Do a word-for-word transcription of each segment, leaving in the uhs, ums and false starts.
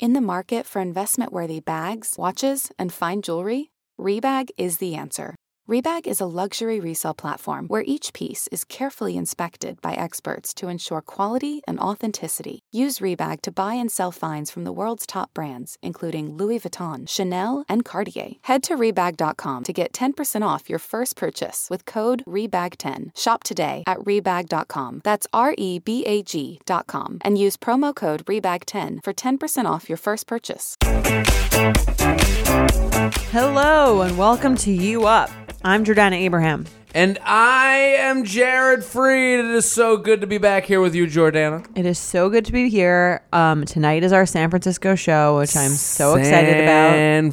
In the market for investment-worthy bags, watches, and fine jewelry, Rebag is the answer. Rebag is a luxury resale platform where each piece is carefully inspected by experts to ensure quality and authenticity. Use Rebag to buy and sell finds from the world's top brands, including Louis Vuitton, Chanel, and Cartier. Head to Rebag dot com to get ten percent off your first purchase with code Rebag ten. Shop today at Rebag dot com. That's R E B A G dot com. And use promo code Rebag ten for ten percent off your first purchase. Hello and welcome to You Up. I'm Jordana Abraham. And I am Jared Freed. It is so good to be back here with you, Jordana. It is so good to be here. Um, tonight is our San Francisco show, which I'm so excited about. San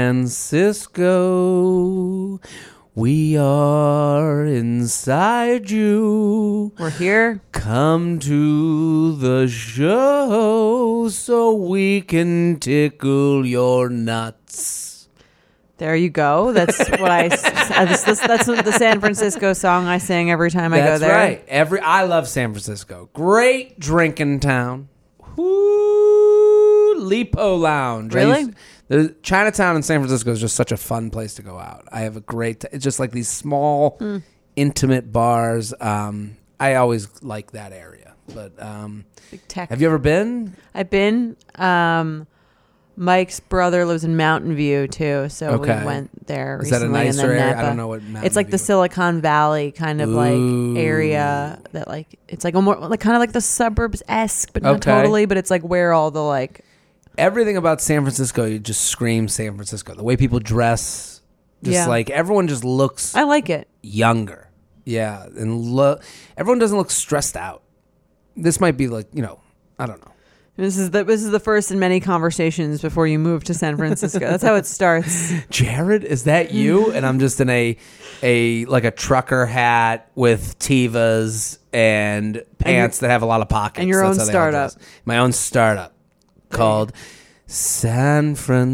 Francisco, we are inside you. We're here. Come to the show so we can tickle your nuts. There you go. That's what I. That's, that's, that's the San Francisco song I sing every time I That's go there. That's right. Every I love San Francisco. Great drinking town. Whoo, Lipo Lounge. Really? Used, the Chinatown in San Francisco is just such a fun place to go out. I have a great. It's just like these small, mm. intimate bars. Um, I always like that area. But um, Big tech. Have you ever been? I've been. Um, Mike's brother lives in Mountain View too, so okay. we went there Is recently. that a nicer and then area? Napa. I don't know what Mountain It's like View the Silicon Valley kind of Ooh. like area that like it's like a more like kind of like the suburbs esque, but not okay. totally. But it's like where all the like everything about San Francisco, you just scream San Francisco. The way people dress, just yeah. like everyone just looks. I like it Younger, yeah, and lo- everyone doesn't look stressed out. This might be like you know, I don't know. This is the this is the first in many conversations before you move to San Francisco. That's how it starts. Jared, is that you? And I'm just in a a like a trucker hat with Tevas and pants and that have a lot of pockets. And your That's own how they all startup. dress. My own startup called San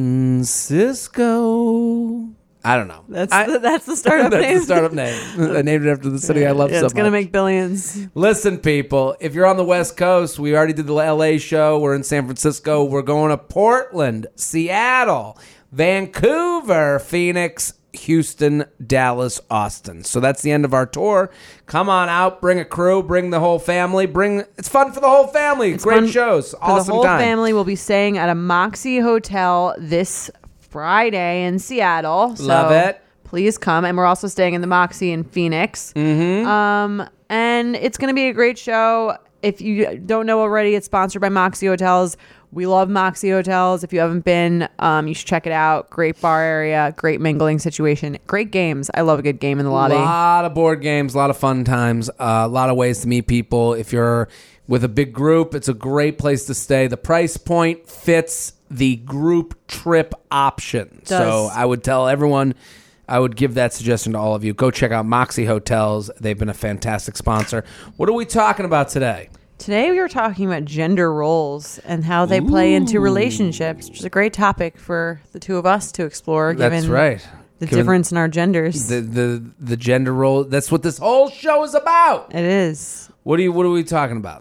Francisco. I don't know. That's I, the, that's the startup that's name. the startup name. I named it after the city I love yeah, so it's gonna much. make billions. Listen, people, if you're on the West Coast, we already did the L A show. We're in San Francisco. We're going to Portland, Seattle, Vancouver, Phoenix, Houston, Dallas, Austin. So that's the end of our tour. Come on out, bring a crew, bring the whole family. Bring it's fun for the whole family. It's Great fun shows. For Awesome the whole time. family will be staying at a Moxie Hotel this Friday in Seattle. So Love it. Please come. And we're also staying in the Moxie in Phoenix. Mm-hmm. Um, and it's going to be a great show. If you don't know already, it's sponsored by Moxie Hotels. We love Moxie Hotels. If you haven't been, um, you should check it out. Great bar area, great mingling situation, great games. I love a good game in the lobby. A lot of board games, a lot of fun times, uh, a lot of ways to meet people. If you're with a big group, it's a great place to stay. The price point fits the group trip option. Does. So I would tell everyone, I would give that suggestion to all of you. Go check out Moxie Hotels. They've been a fantastic sponsor. What are we talking about today? Today we were talking about gender roles and how they play into relationships, which is a great topic for the two of us to explore. That's given right. The Given difference in our genders. The, the the gender role. That's what this whole show is about. It is. What are you? What are we talking about?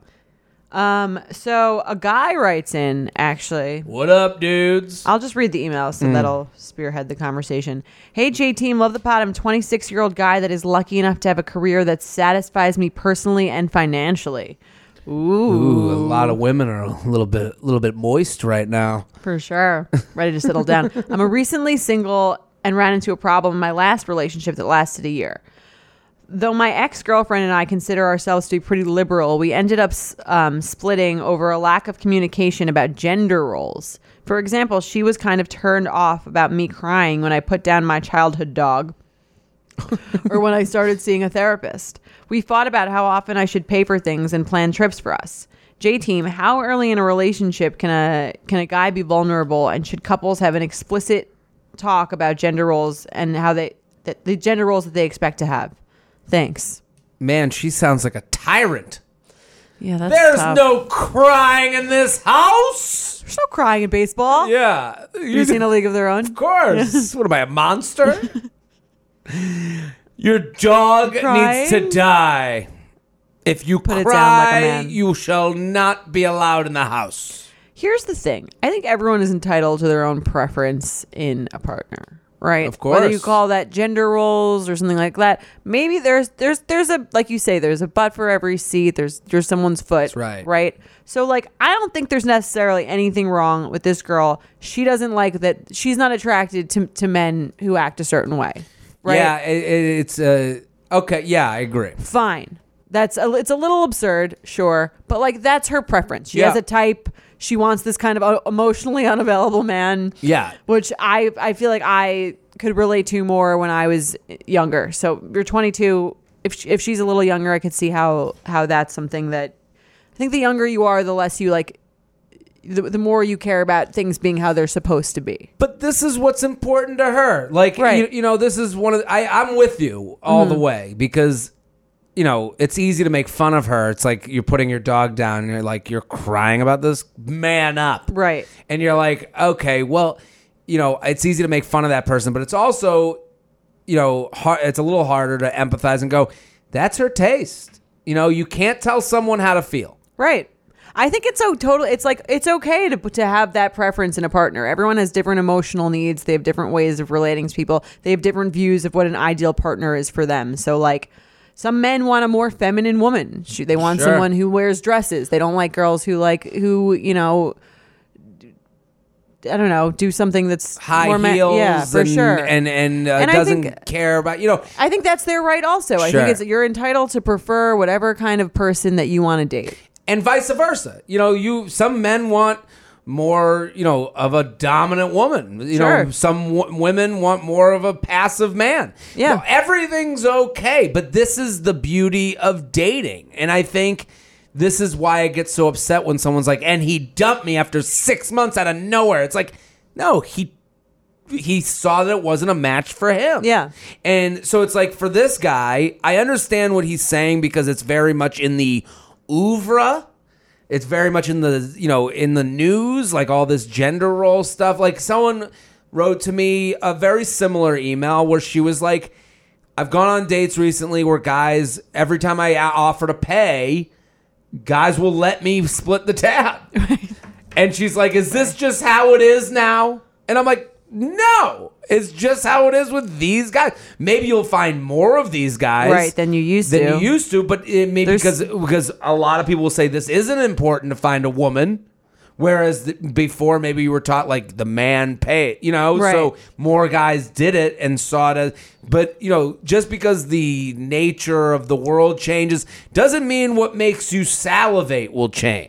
Um. So a guy writes in, actually. What up, dudes? I'll just read the email so Mm. that'll spearhead the conversation. Hey, J-Team, love the pod. I'm a twenty-six-year-old guy that is lucky enough to have a career that satisfies me personally and financially. Ooh. Ooh, a lot of women are a little bit, a little bit moist right now. For sure. Ready to settle down. I'm a recently single and ran into a problem in my last relationship that lasted a year. Though my ex-girlfriend and I consider ourselves to be pretty liberal, we ended up um, splitting over a lack of communication about gender roles. For example, she was kind of turned off about me crying when I put down my childhood dog or when I started seeing a therapist. We fought about how often I should pay for things and plan trips for us. J-Team, how early in a relationship can a can a guy be vulnerable, and should couples have an explicit talk about gender roles and how they that the gender roles that they expect to have? Thanks. Man, she sounds like a tyrant. Yeah, that's There's tough. no crying in this house. There's no crying in baseball. Yeah. Have you seen A League of Their Own? Of course. What am I, a monster? Your dog Crying? needs to die. If you Put it cry, down like a man. you shall not be allowed in the house. here's the thing. I think everyone is entitled to their own preference in a partner. Right. Of course. Whether you call that gender roles or something like that. Maybe there's there's there's a like you say, there's a butt for every seat. There's there's someone's foot. That's right. Right. So like I don't think there's necessarily anything wrong with this girl. She doesn't like that she's not attracted to to men who act a certain way. Right. Yeah, it, it, it's uh okay, yeah, I agree. Fine. That's a, it's a little absurd, sure, but like that's her preference. She Yeah. has a type. She wants this kind of emotionally unavailable man. Yeah. Which I I feel like I could relate to more when I was younger. So you're twenty-two. If she, if she's a little younger, I could see how how that's something that I think the younger you are, the less you like. The, the more you care about things being how they're supposed to be. But this is what's important to her. Like, Right. you, you know, this is one of the, I, I'm with you all Mm-hmm. the way because, you know, it's easy to make fun of her. It's like you're putting your dog down and you're like, you're crying about this? Man up. Right. And you're like, okay, well, you know, it's easy to make fun of that person, but it's also, you know, hard, it's a little harder to empathize and go, that's her taste. You know, you can't tell someone how to feel. Right. I think it's so total. It's like it's okay to to have that preference in a partner. Everyone has different emotional needs. They have different ways of relating to people. They have different views of what an ideal partner is for them. So like some men want a more feminine woman. She- They want Sure. someone who wears dresses. They don't like girls who like who, you know, I don't know, do something that's High more ma- heels yeah, for and, sure. and, and, uh, And I doesn't think- care about, you know. I think that's their right also. I Sure. think it's you're entitled to prefer whatever kind of person that you want to date. And vice versa. You know, you some men want more, you know, of a dominant woman. You Sure. know, some w- women want more of a passive man. Yeah. You know, everything's okay, but this is the beauty of dating. And I think this is why I get so upset when someone's like, and he dumped me after six months out of nowhere. It's like, no, he he saw that it wasn't a match for him. Yeah. And so it's like for this guy, I understand what he's saying because it's very much in the oeuvre. It's very much in the, you know, in the news, like all this gender role stuff. Like someone wrote to me a very similar email where she was like, I've gone on dates recently where guys, every time I offer to pay, guys will let me split the tab. And she's like, is this just how it is now? And I'm like, no, it's just how it is with these guys. Maybe you'll find more of these guys, Right, than you used than to. you used to, but it maybe There's- because because a lot of people will say this isn't important to find a woman, whereas the, before maybe you were taught like the man pay it, you know. Right. So more guys did it and saw it as. But you know, just because the nature of the world changes doesn't mean what makes you salivate will change.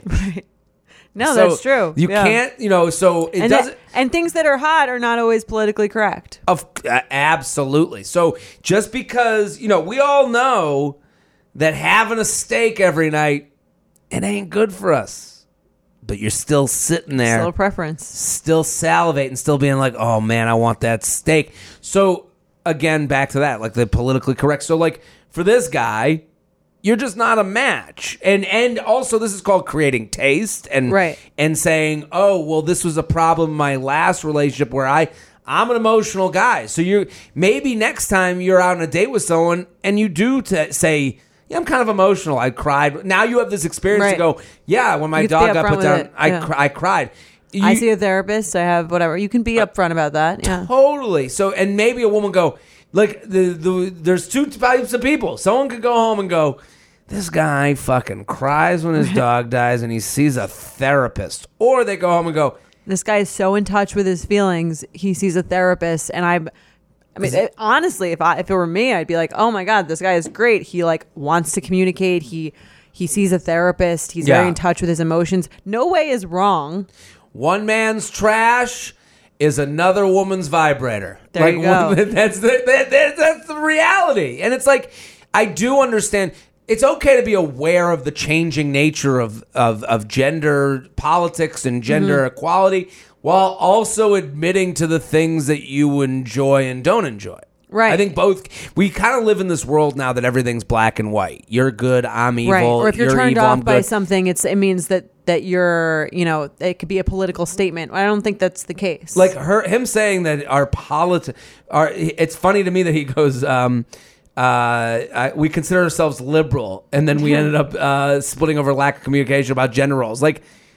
No, So that's true. You Yeah. can't, you know. So it and doesn't. that- and things that are hot are not always politically correct. Of uh, absolutely. So just because, you know, we all know that having a steak every night, it ain't good for us. But you're still sitting there, Still a preference. still salivating, still being like, oh man, I want that steak. So again, back to that, like the politically correct. So like for this guy, you're just not a match. And and also this is called creating taste and Right. and saying, "Oh, well this was a problem in my last relationship where I I'm an emotional guy." So you maybe next time you're out on a date with someone and you do t- say, "Yeah, I'm kind of emotional. I cried." Now you have this experience Right. to go, "Yeah, when my You can be dog got upfront put with down, it. I Yeah. cr- I cried." I You- see a therapist. I have whatever. You can be upfront about that. Yeah. Totally. So, and maybe a woman go, like, the, the there's two types of people. Someone could go home and go, this guy fucking cries when his dog dies and he sees a therapist. Or they go home and go, This guy is so in touch with his feelings. He sees a therapist, and I'm. I mean, it, honestly, if I if it were me, I'd be like, "Oh my god, this guy is great. He like wants to communicate. He he sees a therapist. He's Yeah. very in touch with his emotions. No way is wrong." one man's trash is another woman's vibrator. There like, you go. That's the, that, that, that's the reality. And it's like, I do understand. It's okay to be aware of the changing nature of, of, of gender politics and gender Mm-hmm. equality while also admitting to the things that you enjoy and don't enjoy. Right. I think both, we kind of live in this world now that everything's black and white. You're good, I'm evil. Right. Or if you're, turned evil, off I'm by good. something, it's it means that that you're, you know, it could be a political statement. I don't think that's the case. Like her, him saying that our politi- our it's funny to me that he goes, um, uh, I, we consider ourselves liberal, and then we ended up uh, splitting over lack of communication about gender roles. Like,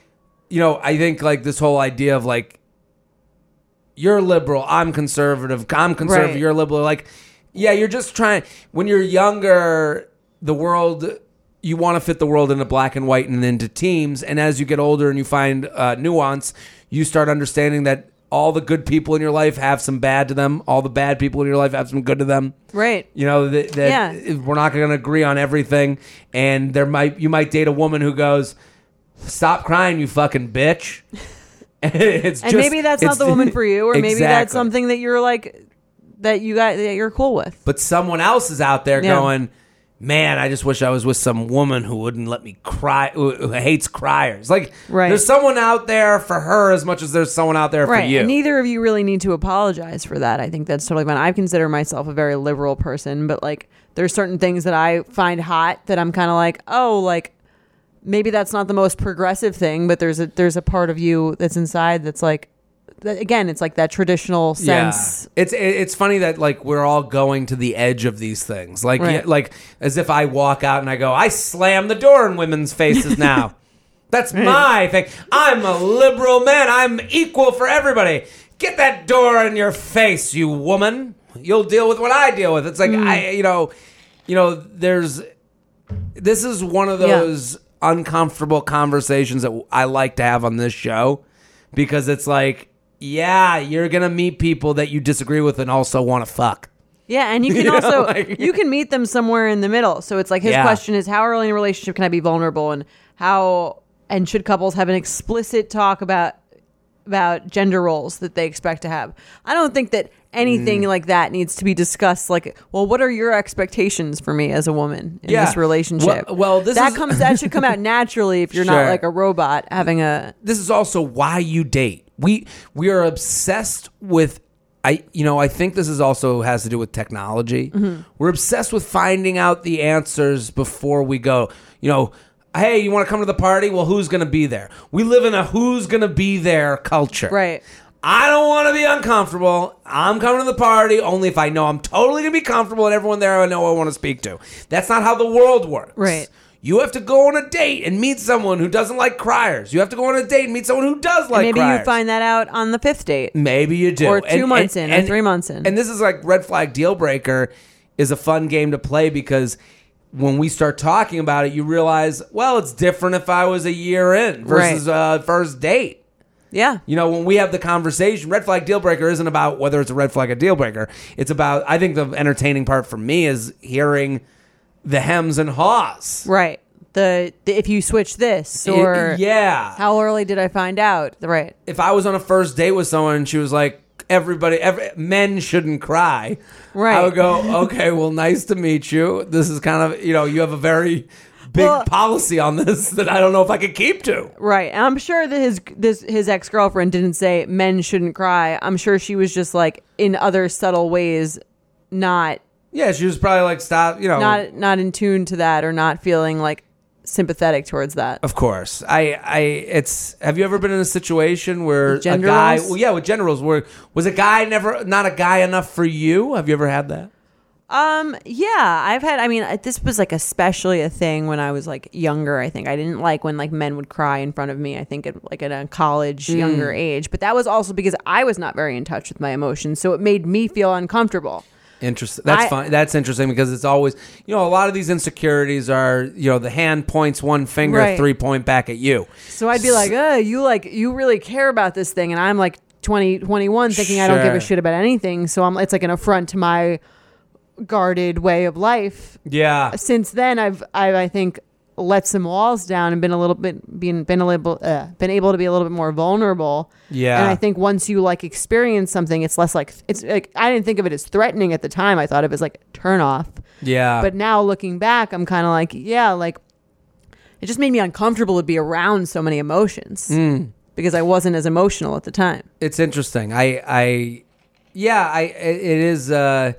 you know, I think like this whole idea of like, you're liberal, I'm conservative, I'm conservative, Right. you're liberal. Like, yeah, you're just trying, when you're younger, the world, you want to fit the world into black and white and into teams. And as you get older and you find uh, nuance, you start understanding that all the good people in your life have some bad to them. All the bad people in your life have some good to them. Right. You know, that, that Yeah. we're not going to agree on everything. And there might, you might date a woman who goes, stop crying, you fucking bitch. It's And just, maybe that's it's- not the woman for you, or maybe that's Exactly. something that you're like, that you got, that you're cool with. But someone else is out there Yeah. going, man, I just wish I was with some woman who wouldn't let me cry, who, who hates criers. Like, Right. there's someone out there for her as much as there's someone out there Right. for you. And neither of you really need to apologize for that. I think that's totally fine. I consider myself a very liberal person, but like there's certain things that I find hot that I'm kind of like, oh, like maybe that's not the most progressive thing, but there's a there's a part of you that's inside that's like, that, again, it's like that traditional sense. Yeah. It's it- it's funny that like we're all going to the edge of these things. Like Right. yeah, like as if I walk out and I go, I slam the door in women's faces now. That's my thing. I'm a liberal man. I'm equal for everybody. Get that door in your face, you woman. You'll deal with what I deal with. It's like I you know, you know, there's this is one of Yeah. those uncomfortable conversations that I like to have on this show because it's like, yeah, you're going to meet people that you disagree with and also want to fuck. Yeah, and you can You know, also like- you can meet them somewhere in the middle. So it's like his Yeah. question is, how early in a relationship can I be vulnerable, and how and should couples have an explicit talk about about gender roles that they expect to have? I don't think that anything Mm. like that needs to be discussed. Like, well, what are your expectations for me as a woman in Yeah. this relationship? Well- well, this that is- comes that should come out naturally if you're Sure. not like a robot having a This is also why you date. We we are obsessed with I you know, I think this is also has to do with technology. Mm-hmm. We're obsessed with finding out the answers before we go. You know, hey, you want to come to the party? Well, who's going to be there? We live in a who's going to be there culture. right. I don't want to be uncomfortable. I'm coming to the party only if I know I'm totally going to be comfortable and everyone there I know I want to speak to. That's not how the world works. Right. You have to go on a date and meet someone who doesn't like criers. You have to go on a date and meet someone who does like Maybe criers. you find that out on the fifth date. Maybe you do. Or two months in, or three months in. And this is like red flag deal breaker is a fun game to play because when we start talking about it, you realize, well, it's different if I was a year in versus a uh, first date. Yeah. You know, when we have the conversation, red flag deal breaker isn't about whether it's a red flag or deal breaker. It's about, I think the entertaining part for me is hearing the hems and haws. Right. The, the if you switch this It- or yeah. how early did I find out? Right. If I was on a first date with someone and she was like, everybody, every, men shouldn't cry. Right. I would go, okay, well, nice to meet you. This is kind of, you know, you have a very big Well- policy on this that I don't know if I could keep to. Right. And I'm sure that his this his ex-girlfriend didn't say men shouldn't cry. I'm sure she was just like in other subtle ways not Yeah, she was probably like, stop, you know. not not in tune to that or not feeling like sympathetic towards that. Of course, I, I, it's. Have you ever been in a situation where With gender a guy? roles? Well, yeah, with gender roles, where was a guy never not a guy enough for you? Have you ever had that? Um, yeah, I've had, I mean, uh, this was like especially a thing when I was like younger. I think I didn't like when like men would cry in front of me. I think at like at a college Mm. younger age, but that was also because I was not very in touch with my emotions. So it made me feel uncomfortable. Interesting. That's I- fine. That's interesting because it's always, you know, a lot of these insecurities are, you know, the hand points one finger, Right. three point back at you. So I'd be like, uh, you like, you really care about this thing. And I'm like twenty, twenty-one thinking I don't give a Sure. shit about anything. So I'm, it's like an affront to my guarded way of life. Yeah. Since then, I've, I've, I think, let some walls down and been a little bit, been, been a little, uh, been able to be a little bit more vulnerable. Yeah. And I think once you like experience something, it's less like, it's like, I didn't think of it as threatening at the time. I thought of it as like turn off. Yeah. But now looking back, I'm kind of like, yeah, like it just made me uncomfortable to be around so many emotions Mm. because I wasn't as emotional at the time. It's interesting. I, I, yeah, I, it is, uh,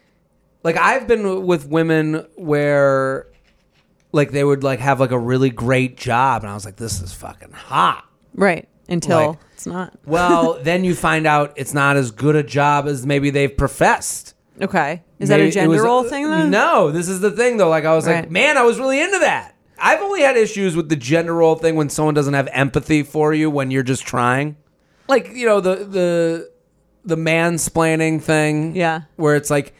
like I've been with women where like they would like have like a really great job and I was like, this is fucking hot. Right. Until Like- it's not. Well, then you find out it's not as good a job as maybe they've professed. Okay. Is that Maybe a it gender was- role thing then? No, this is the thing though. Like I was like, Right. man, I was really into that. I've only had issues with the gender role thing when someone doesn't have empathy for you when you're just trying. Like, you know, the the the mansplaining thing. Yeah. Where it's like,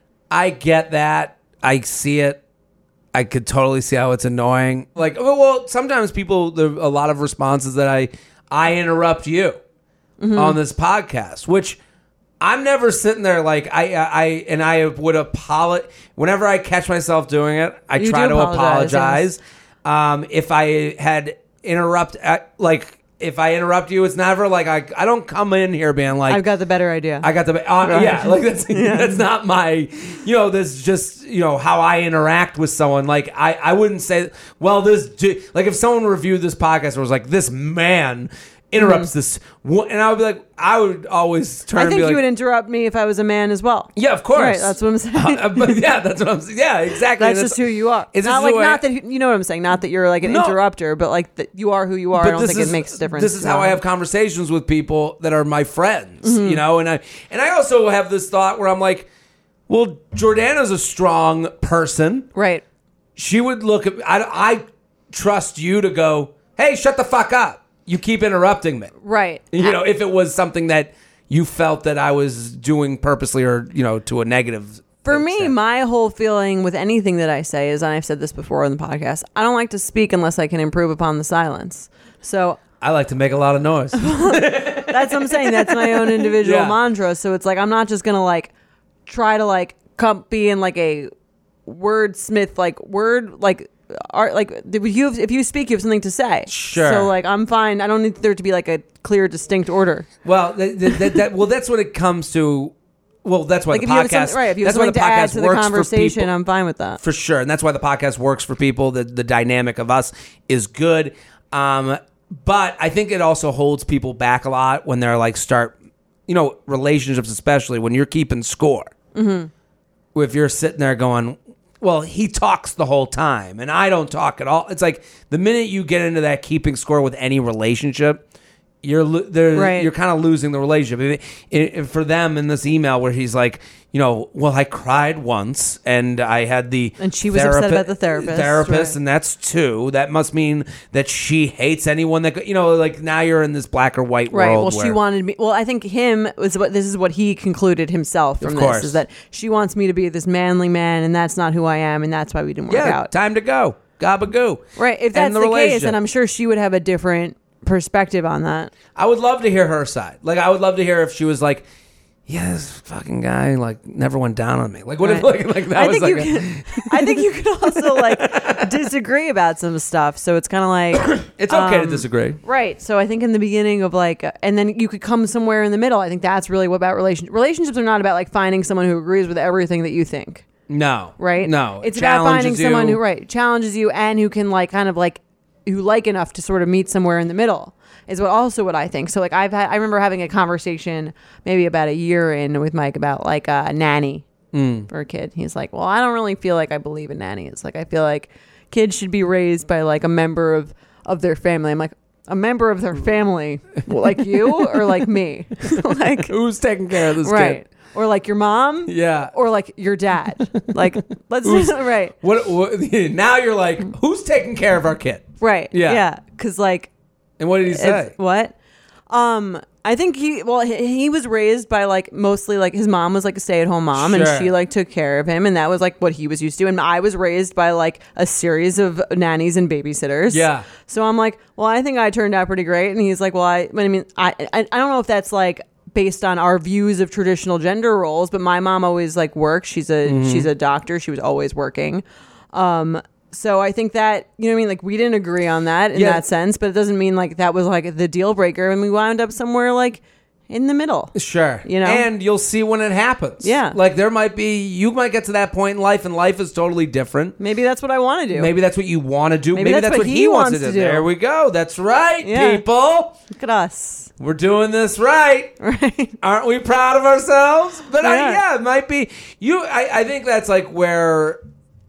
I get that. I see it. I could totally see how it's annoying. Like, well, sometimes people, there are a lot of responses that I, I interrupt you mm-hmm. on this podcast, which I'm never sitting there like, I, I, and I would apologize. Whenever I catch myself doing it, I You try do to apologize, apologize. Yes. Um, if I had interrupt, like, if I interrupt you, it's never like I I don't come in here being like I've got the better idea. I got the uh, right. yeah like that's yeah. that's not my you know this just you know how I interact with someone. Like I, I wouldn't say well this like if someone reviewed this podcast and was like this man interrupts mm-hmm. this and I would be like I would always turn. I think and be you like, would interrupt me if I was a man as well. Yeah, of course. Right, that's what I'm saying. Uh, but yeah, that's what I'm saying. Yeah, exactly. That's, that's just who you are. It's not like not that you know what I'm saying. Not that you're like an no. interrupter, but like that you are who you are. But I don't think is, it makes a difference. This is how I have conversations with people that are my friends. Mm-hmm. You know, and I and I also have this thought where I'm like, well, Jordana's a strong person, right? She would look at I. I trust you to go, hey, shut the fuck up. You keep interrupting me. Right. You know, if it was something that you felt that I was doing purposely or, you know, to a negative For me, extent. my whole feeling with anything that I say is, and I've said this before on the podcast, I don't like to speak unless I can improve upon the silence. So I like to make a lot of noise. That's what I'm saying. That's my own individual yeah. mantra. So it's like, I'm not just going to like try to like come be in like a wordsmith, like word, like art, like if you if you speak, you have something to say. Sure. So like I'm fine. I don't need there to be like a clear, distinct order. Well, that, that, that, well, that's what it comes to. Well, that's why like the if you podcast. have some, right. If you have that's why something the to add podcast to the works conversation, for people, I'm fine with that for sure. And that's why the podcast works for people. The the dynamic of us is good. Um, but I think it also holds people back a lot when they're like start, you know, relationships, especially when you're keeping score. Mm-hmm. If you're sitting there going, well, he talks the whole time and I don't talk at all. It's like the minute you get into that keeping score with any relationship, you're right. you're kind of losing the relationship. It, it, for them in this email where he's like, you know, well, I cried once and I had the and she was therapi- upset about the therapist, therapist, right. and that's two. That must mean that she hates anyone that you know. Like now you're in this black or white right. world. Well, where, she wanted me. Well, I think him was what this is what he concluded himself from of course. this is that she wants me to be this manly man, and that's not who I am, and that's why we didn't work yeah, out. Time to go, gabagoo. Right. If that's the, the case, and I'm sure she would have a different perspective on that. I would love to hear her side. Like I would love to hear if she was like, yeah, this fucking guy like never went down on me. Like what right. if like, like that I was think like you a- can, I think you can also like disagree about some stuff. So it's kind of like it's okay um, to disagree. Right. So I think in the beginning of like and then you could come somewhere in the middle. I think that's really what about relationships. Relationships are not about like finding someone who agrees with everything that you think. No. Right? No. It's it about finding you. someone who right challenges you and who can like kind of like who like enough to sort of meet somewhere in the middle. Is what also what I think. So like I've had, I remember having a conversation maybe about a year in with Mike about like a nanny mm. for a kid. He's like, well, I don't really feel like I believe in nannies. Like I feel like kids should be raised by like a member of, of their family. I'm like, a member of their family, well, like you or like me? Like who's taking care of this right. kid? Or like your mom? Yeah. Or like your dad? Like let's right. What, what? Now you're like, who's taking care of our kid? Right. Yeah. Yeah. Because like. And what did he say? If, what? Um, I think he, well, he, he was raised by like mostly like his mom was like a stay at home mom sure. and she like took care of him. And that was like what he was used to. And I was raised by like a series of nannies and babysitters. Yeah. So I'm like, well, I think I turned out pretty great. And he's like, well, I, I mean, I, I, I don't know if that's like based on our views of traditional gender roles, but my mom always like worked. She's a, mm-hmm. she's a doctor. She was always working. Um, So I think that, you know what I mean? Like we didn't agree on that in yeah. that sense, but it doesn't mean like that was like the deal breaker. And we wound up somewhere like in the middle. Sure. You know? And you'll see when it happens. Yeah. Like there might be, you might get to that point in life and life is totally different. Maybe that's what I want to do. Maybe that's what you want to do. Maybe, Maybe that's, that's what, what he, he wants, wants to do. do. There we go. That's right, yeah. people. Look at us. We're doing this right. Right. Aren't we proud of ourselves? But yeah, I, yeah it might be. You. I, I think that's like where...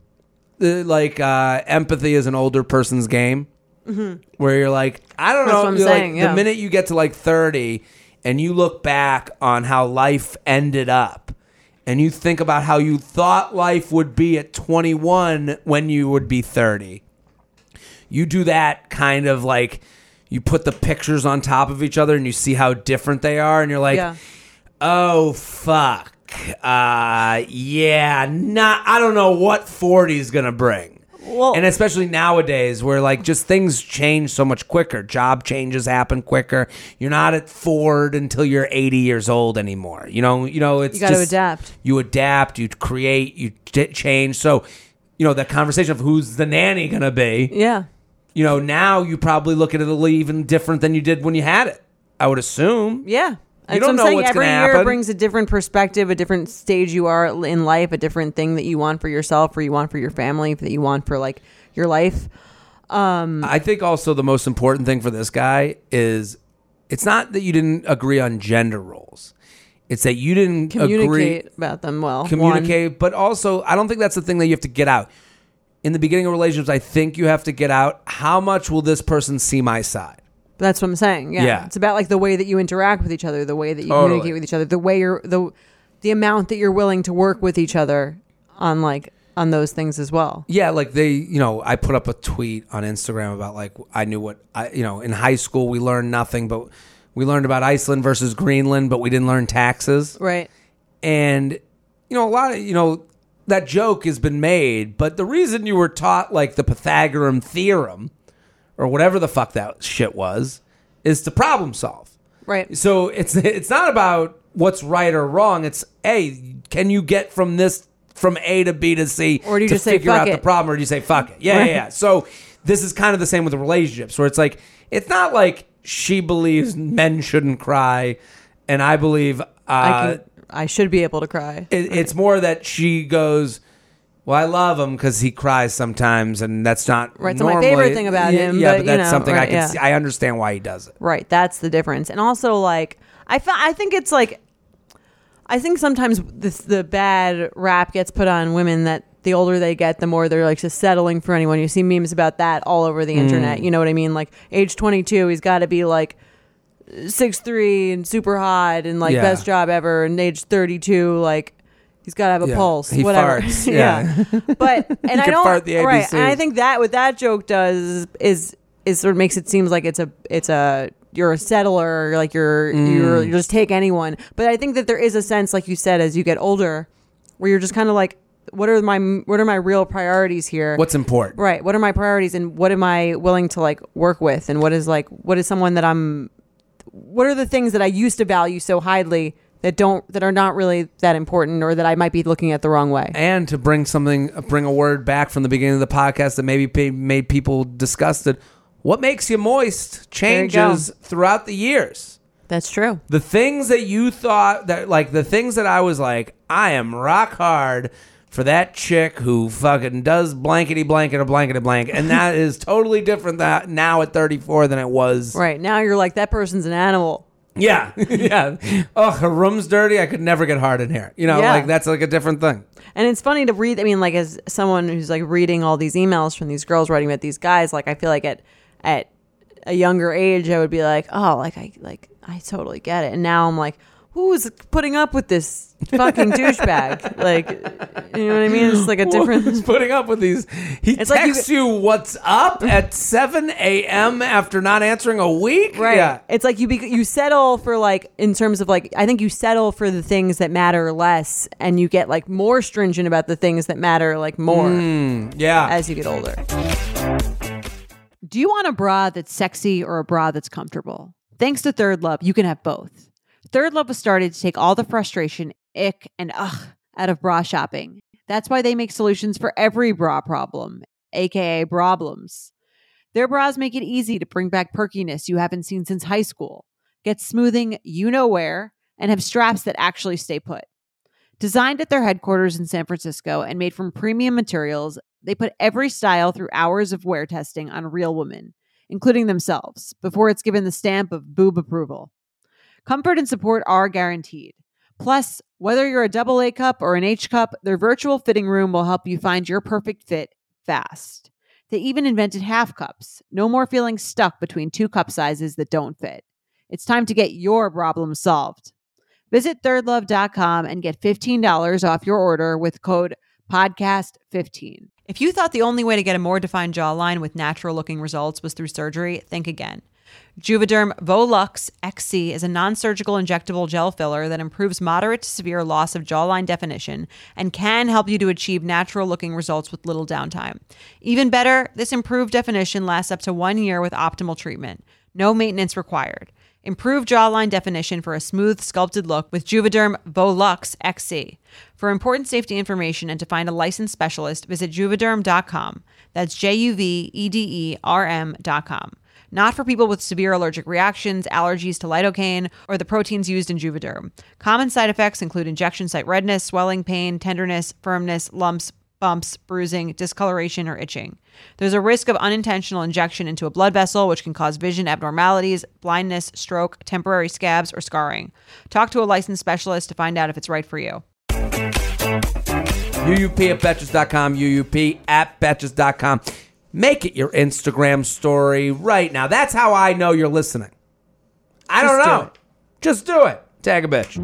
The, like uh, empathy is an older person's game, mm-hmm. where you're like, I don't That's know, what I'm you're saying, like, yeah. the minute you get to like thirty and you look back on how life ended up and you think about how you thought life would be at twenty-one when you would be thirty, you do that kind of like you put the pictures on top of each other and you see how different they are, and you're like, Yeah. oh fuck, uh, yeah, not. I don't know what forty is gonna bring. Well, And especially nowadays where like just things change so much quicker. Job changes happen quicker. You're not at Ford until you're eighty years old anymore. You know, you know, it's you got to just- adapt. You adapt, you create, you t- change. So, you know, that conversation of who's the nanny going to be, Yeah. you know, now you probably look at it a little even different than you did when you had it. I would assume. Yeah. That's don't what I'm know saying. what's Every gonna year happen. brings a different perspective, a different stage you are in life, a different thing that you want for yourself or you want for your family, that you want for like your life. Um, I think also the most important thing for this guy is it's not that you didn't agree on gender roles. It's that you didn't communicate agree, about them well. communicate, one. But also I don't think that's the thing that you have to get out. In the beginning of relationships, I think you have to get out how much will this person see my side? That's what I'm saying. Yeah. Yeah. It's about like the way that you interact with each other, the way that you Totally. communicate with each other, the way you're the the amount that you're willing to work with each other on like on those things as well. Yeah, like they, you know, I put up a tweet on Instagram about like I knew what I, you know, in high school we learned nothing, but we learned about Iceland versus Greenland, but we didn't learn taxes. Right. And you know, a lot of, you know, that joke has been made, but the reason you were taught like the Pythagorean theorem or whatever the fuck that shit was is to problem solve. Right. So it's it's not about what's right or wrong. It's, hey, can you get from this from A to B to C Or do you to just say, figure "Fuck out the it"? problem, or do you say fuck it? Yeah, Right. yeah, yeah. So this is kind of the same with the relationships, where it's like it's not like she believes men shouldn't cry, and I believe uh, I can, I should be able to cry. it, it's more that she goes, well, I love him because he cries sometimes, and that's not Right, it's not my normally- favorite thing about yeah, him, Yeah, but, but, you that's know, something I right, can yeah. see. I understand why he does it. Right, that's the difference. And also, like, I, fe- I think it's like, I think sometimes this, the bad rap gets put on women that the older they get, the more they're like just settling for anyone. You see memes about that all over the internet. You know what I mean? Like, age twenty-two, he's got to be like six three and super hot and like Yeah. best job ever. And age thirty-two, like, he's got to have a Yeah. pulse. He whatever. farts, yeah. But and I can don't fart the right. A B Cs. And I think that what that joke does is is sort of makes it seems like it's a it's a you're a settler, like you're Mm. you're you just take anyone. But I think that there is a sense, like you said, as you get older, where you're just kind of like, what are my what are my real priorities here? What's important? Right. What are my priorities, and what am I willing to like work with, and what is like what is someone that I'm what are the things that I used to value so highly that don't that are not really that important, or that I might be looking at the wrong way. And to bring something, bring a word back from the beginning of the podcast that maybe pe- made people disgusted. What makes you moist There you changes go. throughout the years. That's true. The things that you thought that, like the things that I was like, I am rock hard for that chick who fucking does blankety blanket or blankety blank, and that is totally different that now at thirty-four than it was. Right. Now you're like, that person's an animal. Yeah, yeah. Oh, her room's dirty. I could never get hard in here. You know, Yeah. like that's like a different thing. And it's funny to read. I mean, like, as someone who's like reading all these emails from these girls writing about these guys, like, I feel like at at a younger age, I would be like, oh, like I like I totally get it. And now I'm like, who's putting up with this fucking douchebag? Like, you know what I mean? It's like a Who's different. putting up with these? He It's like you- texts you, "What's up?" at seven a.m. after not answering a week. Right. Yeah. It's like you be, you settle for like, in terms of like, I think you settle for the things that matter less, and you get like more stringent about the things that matter like more Yeah. as you get older. Do you want a bra that's sexy or a bra that's comfortable? Thanks to Third Love, you can have both. Third Love was started to take all the frustration, ick, and ugh out of bra shopping. That's why they make solutions for every bra problem, aka problems. Their bras make it easy to bring back perkiness you haven't seen since high school, get smoothing you know where, and have straps that actually stay put. Designed at their headquarters in San Francisco and made from premium materials, they put every style through hours of wear testing on real women, including themselves, before it's given the stamp of boob approval. Comfort and support are guaranteed. Plus, whether you're a double A cup or an H cup, their virtual fitting room will help you find your perfect fit fast. They even invented half cups. No more feeling stuck between two cup sizes that don't fit. It's time to get your problem solved. Visit third love dot com and get fifteen dollars off your order with code podcast fifteen. If you thought the only way to get a more defined jawline with natural-looking results was through surgery, think again. Juvederm Volux X C is a non-surgical injectable gel filler that improves moderate to severe loss of jawline definition and can help you to achieve natural-looking results with little downtime. Even better, this improved definition lasts up to one year with optimal treatment. No maintenance required. Improve jawline definition for a smooth, sculpted look with Juvederm Volux X C. For important safety information and to find a licensed specialist, visit juvederm dot com. That's J U V E D E R M dot com. Not for people with severe allergic reactions, allergies to lidocaine, or the proteins used in Juvederm. Common side effects include injection site redness, swelling, pain, tenderness, firmness, lumps, bumps, bruising, discoloration, or itching. There's a risk of unintentional injection into a blood vessel, which can cause vision abnormalities, blindness, stroke, temporary scabs, or scarring. Talk to a licensed specialist to find out if it's right for you. U U P at Betches dot com, U U P at Betches dot com. Make it your Instagram story right now. That's how I know you're listening. I Just don't do know. it. Just do it. Tag a bitch.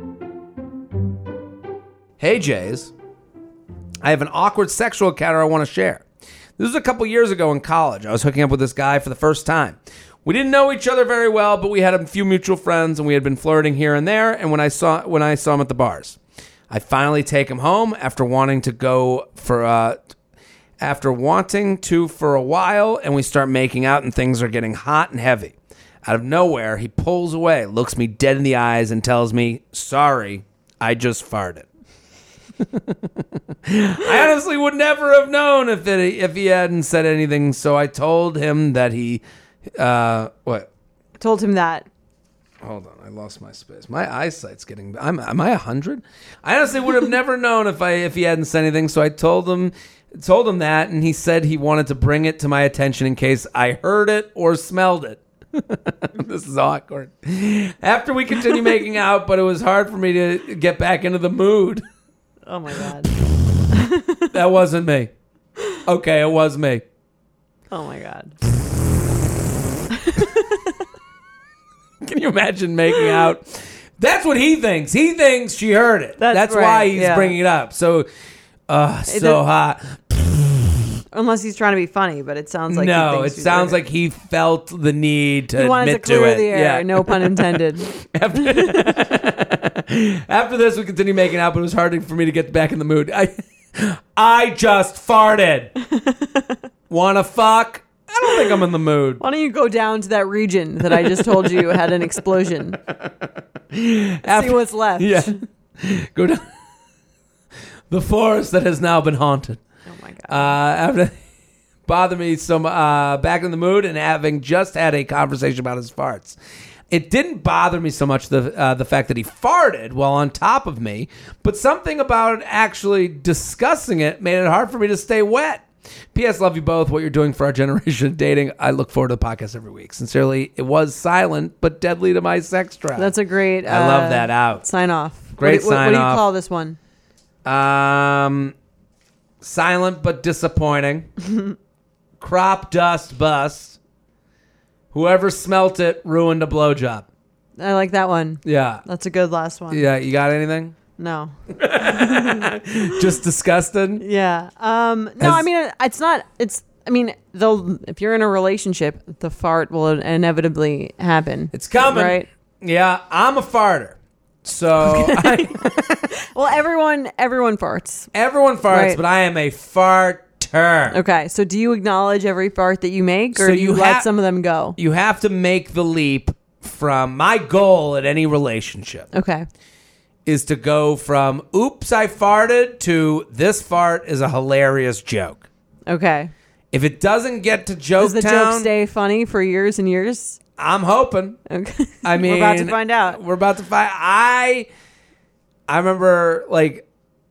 Hey, Jays. I have an awkward sexual encounter I want to share. This was a couple years ago in college. I was hooking up with this guy for the first time. We didn't know each other very well, but we had a few mutual friends, and we had been flirting here and there. And when I saw when I saw him at the bars, I finally take him home after wanting to go for uh, after wanting to for a while, and we start making out, and things are getting hot and heavy. Out of nowhere, he pulls away, looks me dead in the eyes, and tells me, "Sorry, I just farted." I honestly would never have known if it, if he hadn't said anything, so I told him that he, uh, what? Told him that. Hold on, I lost my space. My eyesight's getting. I'm. Am I a hundred? I honestly would have never known if I if he hadn't said anything. So I told him, told him that, and he said he wanted to bring it to my attention in case I heard it or smelled it. This is awkward. After we continued making out, but it was hard for me to get back into the mood. Oh my God. That wasn't me. Okay, it was me. Oh my God. Can you imagine making out? That's what he thinks. He thinks she heard it. That's That's right, why he's yeah. bringing it up. So, uh, so does- hot. Unless he's trying to be funny, but it sounds like he No, it thinks she's sounds heard like he felt the need to He wanted admit to clear it. the air. Yeah. No pun intended. After, after this, we continued making out, but it was hard for me to get back in the mood. I, I just farted. Wanna fuck? I don't think I'm in the mood. Why don't you go down to that region that I just told you had an explosion? After, See what's left. Yeah. Go down the forest that has now been haunted. Oh my God. Uh, after bother me some uh, back in the mood and having just had a conversation about his farts. It didn't bother me so much the uh, the fact that he farted while on top of me, but something about actually discussing it made it hard for me to stay wet. P S. Love you both. What you're doing for our generation of dating. I look forward to the podcast every week. Sincerely, it was silent but deadly to my sex drive. That's a great. I uh, love that out. Sign off. Great what, what, sign What do you off. call this one? Um, silent but disappointing. Crop dust bust. Whoever smelt it ruined a blowjob. I like that one. Yeah. That's a good last one. Yeah. You got anything? No. Just disgusted? Yeah. Um. No. Has- I mean, it's not. It's. I mean, though, if you're in a relationship, the fart will inevitably happen. It's coming. Right. Yeah. I'm a farter. So I, Well, everyone, everyone farts. everyone farts, Right. but I am a farter. Okay. So, do you acknowledge every fart that you make, or So do you, you let ha- some of them go? You have to make the leap from my goal at any relationship Okay. is to go from oops, I farted to this fart is a hilarious joke. Okay. If it doesn't get to joke Does the town, joke stay funny for years and years? I'm hoping. Okay. I mean, we're about to find out. We're about to find. I, I remember like,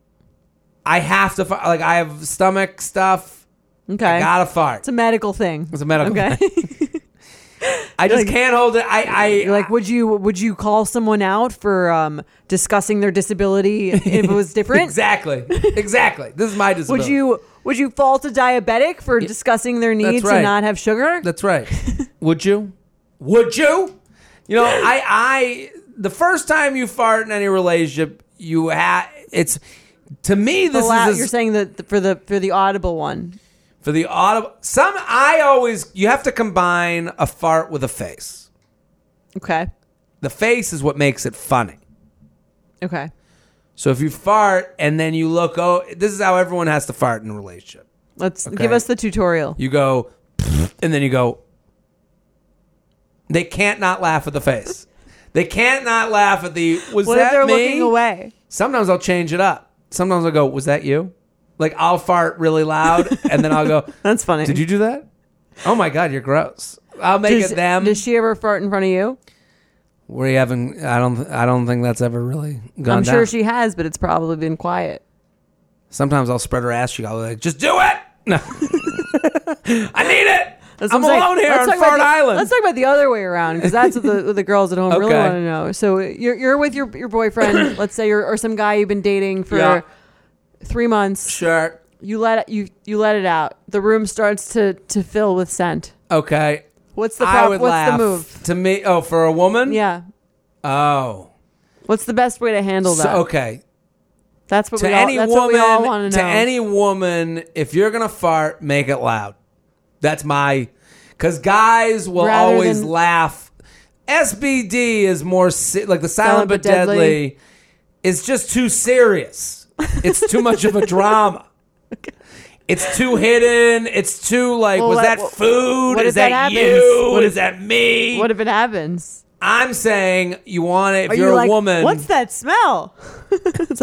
I have to fi- like I have stomach stuff. Okay. I gotta fart. It's a medical thing. It's a medical Okay. thing. I just like- can't hold it. I, I You're like, would you would you call someone out for um, discussing their disability if it was different? exactly, exactly. This is my disability. Would you would you fault a diabetic for discussing their needs right. and not have sugar? That's right. Would you? Would you? You know, I, I, the first time you fart in any relationship, you have, it's To me, this The la- is you're saying that for the for the audible one. for the audible. Some I always you have to combine a fart with a face. Okay. The face is what makes it funny. Okay. So if you fart and then you look, oh, this is how everyone has to fart in a relationship. Let's Okay. give us the tutorial. You go, and then you go. They can't not laugh at the face. They can't not laugh at the. Was what that if they're me? looking away? Sometimes I'll change it up. Sometimes I'll go, was that you? Like I'll fart really loud, and then I'll go. That's funny. Did you do that? Oh my God, you're gross. I'll make Does, it them. Does she ever fart in front of you? We haven't. I don't. I don't think that's ever really gone I'm down. sure she has, but it's probably been quiet. Sometimes I'll spread her ass cheek. I'll be like, just do it. No, I need it. That's I'm what saying. alone here Let's on talk about Fart the- Island. Let's talk about the other way around because that's what the, what the girls at home really Okay. want to know. So you're you're with your your boyfriend, let's say, you're, or some guy you've been dating for Yeah. three months. Sure. You let it, you you let it out. The room starts to to fill with scent. Okay. What's the I prop, would what's laugh. the move? To me, oh, for a woman? Yeah. Oh. What's the best way to handle So, that? okay. That's what To we all. any That's what we woman, all want to to know. any woman, if you're gonna fart, make it loud. That's my, because guys will Rather always than- laugh. S B D is more si- like the silent, Silent but but deadly. deadly. It's just too serious. It's too much of a drama. It's too hidden. It's too like, Well, was what- that what- food? what Is if that that, happens? you? What Is if- that me? What if it happens? I'm saying you want it if Are you're you a like, woman. what's that smell? So-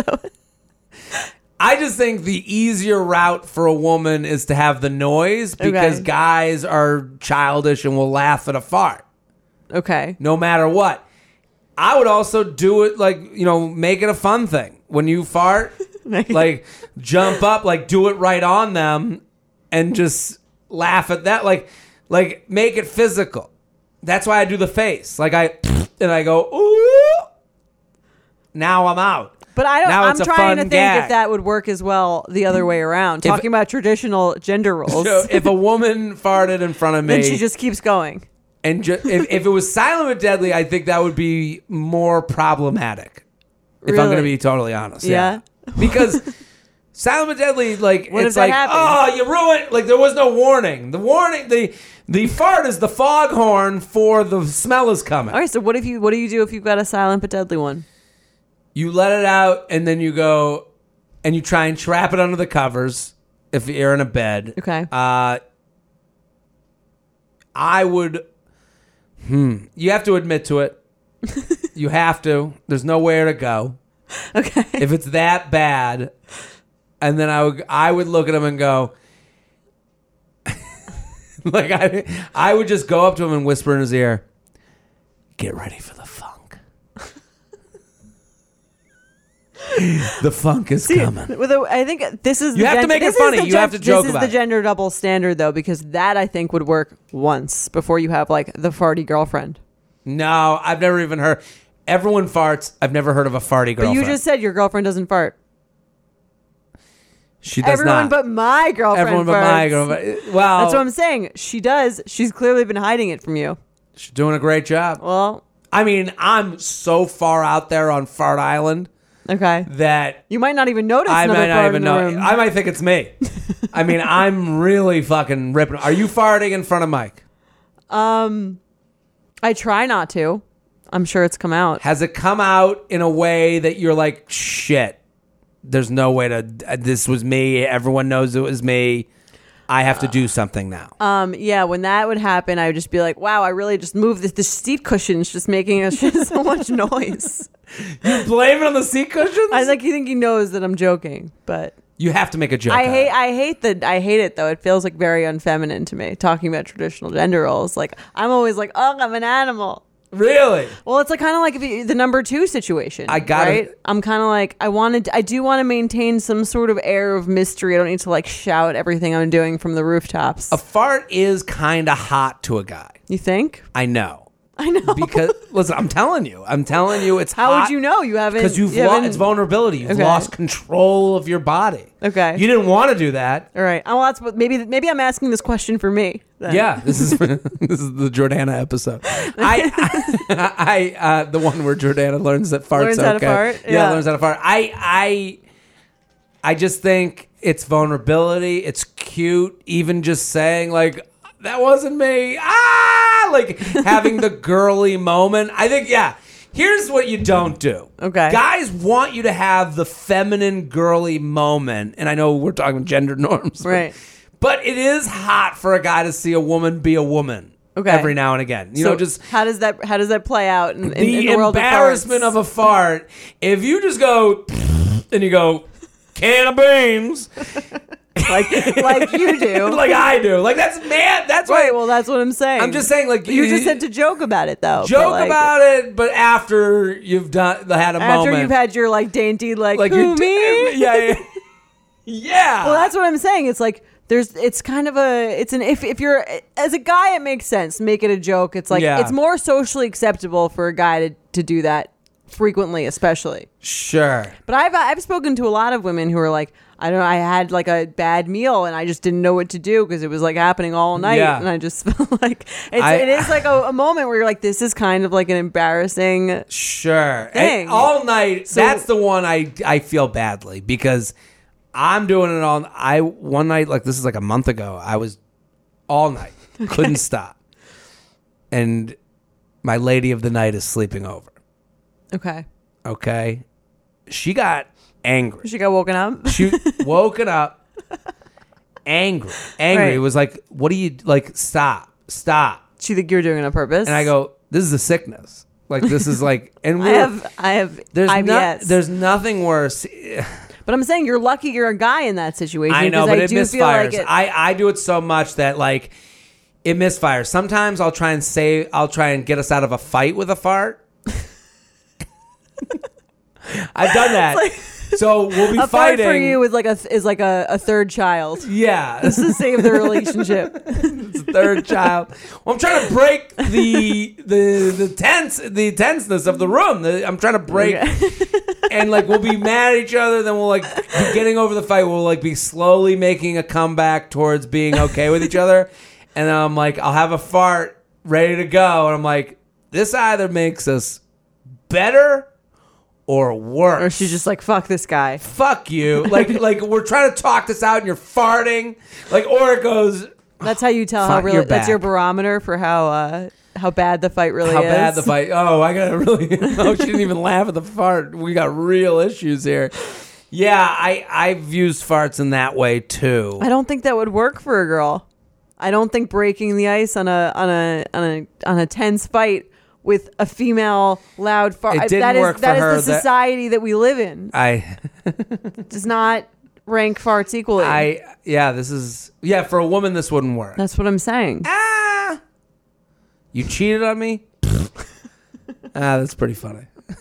I just think the easier route for a woman is to have the noise because Okay. guys are childish and will laugh at a fart okay. no matter what. I would also do it like, you know, make it a fun thing. When you fart, like jump up, like do it right on them and just laugh at that. Like, like make it physical. That's why I do the face. Like I, and I go, ooh, now I'm out. But I don't. Now I'm it's a trying fun to think gag. if that would work as well the other way around. If- Talking about traditional gender roles, So if a woman farted in front of me, then she just keeps going. and ju- if, if it was silent but deadly, I think that would be more problematic. If I'm Really? going to be totally honest, Yeah? because silent but deadly, like What if it's that like, happens? oh, you ruined. Like there was no warning. The warning, the the fart is the foghorn for the smell is coming. Okay, so what if you? What do you do if you've got a silent but deadly one? You let it out, and then you go, and you try and trap it under the covers if you're in a bed. Okay. Uh, I would. Hmm. You have to admit to it. You have to. There's nowhere to go. Okay. If it's that bad, and then I would, I would look at him and go, like I, I would just go up to him and whisper in his ear, "Get ready for the funk. The funk is coming." With a, I think this is. You the have to gen- make it this is funny. the You gen- have to joke This about is it. the gender double standard though, because that I think would work once before you have like the farty girlfriend. No, I've never even heard. Everyone farts. I've never heard of a farty But girlfriend. you just said your girlfriend doesn't fart. she does Everyone not. but my girlfriend. Everyone but my farts. girlfriend. Well, That's what I'm saying. She does. She's clearly been hiding it from you. she's doing a great job. Well, I mean, I'm so far out there on Fart Island okay. that You might not even notice I another might not fart even in the know. room. I might think it's me. I mean, I'm really fucking ripping. Are you farting in front of Mike? Um, I try not to. I'm sure it's come out. Has it come out in a way that you're like, shit, there's no way to, this was me. Everyone knows it was me. I have to do something now. Um, yeah, when that would happen, I would just be like, "Wow, I really just moved this. This seat cushion's just making us so much noise." You blame it on the seat cushions? I like you think he knows that I'm joking, but You have to make a joke. I out of hate it. I hate the I hate it though. It feels like very unfeminine to me talking about traditional gender roles. Like I'm always like, "Oh, I'm an animal." Really? Well, it's like kind of like if you, the number two situation. I got right? it. I'm kind of like I wanted. I do want to maintain some sort of air of mystery. I don't need to like shout everything I'm doing from the rooftops. A fart is kind of hot to a guy. You think? I know. I know. Because, listen, I'm telling you. I'm telling you it's How hot. would you know? You haven't. Because you've you lost, haven't- it's vulnerability. You've Okay. lost control of your body. Okay. You didn't want to do that. All right. Oh, well, that's what maybe. Maybe I'm asking this question for me. then. Yeah, this is this is the Jordana episode. I, I, I uh, the one where Jordana learns that farts Learns okay. how to fart? Yeah, Yeah. learns how to fart. I, I, I just think it's vulnerability. It's cute. Even just saying like, that wasn't me. Ah, like having the girly moment. I think, yeah. Here's what you don't do. Okay. Guys want you to have the feminine, girly moment. And I know we're talking gender norms. Right. But it is hot for a guy to see a woman be a woman. Okay. Every now and again. You so know, just how does that how does that play out in, in, the, in the world embarrassment of, of a fart. If you just go and you go, can of beans. like like you do. Like I do. Like that's man. That's Right, why. well, that's what I'm saying. I'm just saying, like you just said to joke about it, though. Joke but, like, about it, but after you've done had a after moment, you've had your like dainty like, like who you me? yeah, yeah, yeah. Well, that's what I'm saying. It's like there's it's kind of a it's an if if you're as a guy, it makes sense. Make it a joke. It's like Yeah. it's more socially acceptable for a guy to to do that frequently, especially. Sure. But I've I've spoken to a lot of women who are like, I don't know, I had like a bad meal and I just didn't know what to do because it was like happening all night. Yeah. And I just felt like it's, I- it is like a, a moment where you're like, this is kind of like an embarrassing. Sure. Thing. And all night. So- that's the one I I feel badly because I'm doing it all. I one night like this is like a month ago. I was all night, couldn't stop, and my lady of the night is sleeping over. Okay. Okay, she got angry. She got woken up. She woken up angry. Angry. Right. It was like, what do you like? Stop, stop. She think you're doing it on purpose. And I go, this is a sickness. Like this is like, and I we're, have I have there's I B S. no, there's nothing worse. But I'm saying you're lucky you're a guy in that situation. I know, because but I it do feel misfires. like it, I, I do it so much that like it misfires. Sometimes I'll try and say I'll try and get us out of a fight with a fart. I've done that. like- so we'll be a fighting. fight for you is like a is like a, a third child. Yeah. Just to save the relationship. It's a third child. Well, I'm trying to break the the the tense the tenseness of the room. The, I'm trying to break, and like we'll be mad at each other. Then we'll like be getting over the fight. We'll like be slowly making a comeback towards being okay with each other. And I'm like, I'll have a fart ready to go, and I'm like, this either makes us better or worse. Or she's just like, fuck this guy. Fuck you. Like like we're trying to talk this out, and you're farting. Like or it goes. That's how you tell how Fuck, really you're that's your back. barometer for how uh how bad the fight really How is. bad the fight? Oh, I gotta really. Oh, she didn't even laugh at the fart. We got real issues here. Yeah, I I've used farts in that way too. I don't think that would work for a girl. I don't think breaking the ice on a on a on a on a tense fight with a female loud fart. It didn't that is work for that her. is the That- society that we live in. I Does not rank farts equally. I yeah. This is yeah. For a woman, this wouldn't work. That's what I'm saying. Ah, you cheated on me. Ah, that's pretty funny.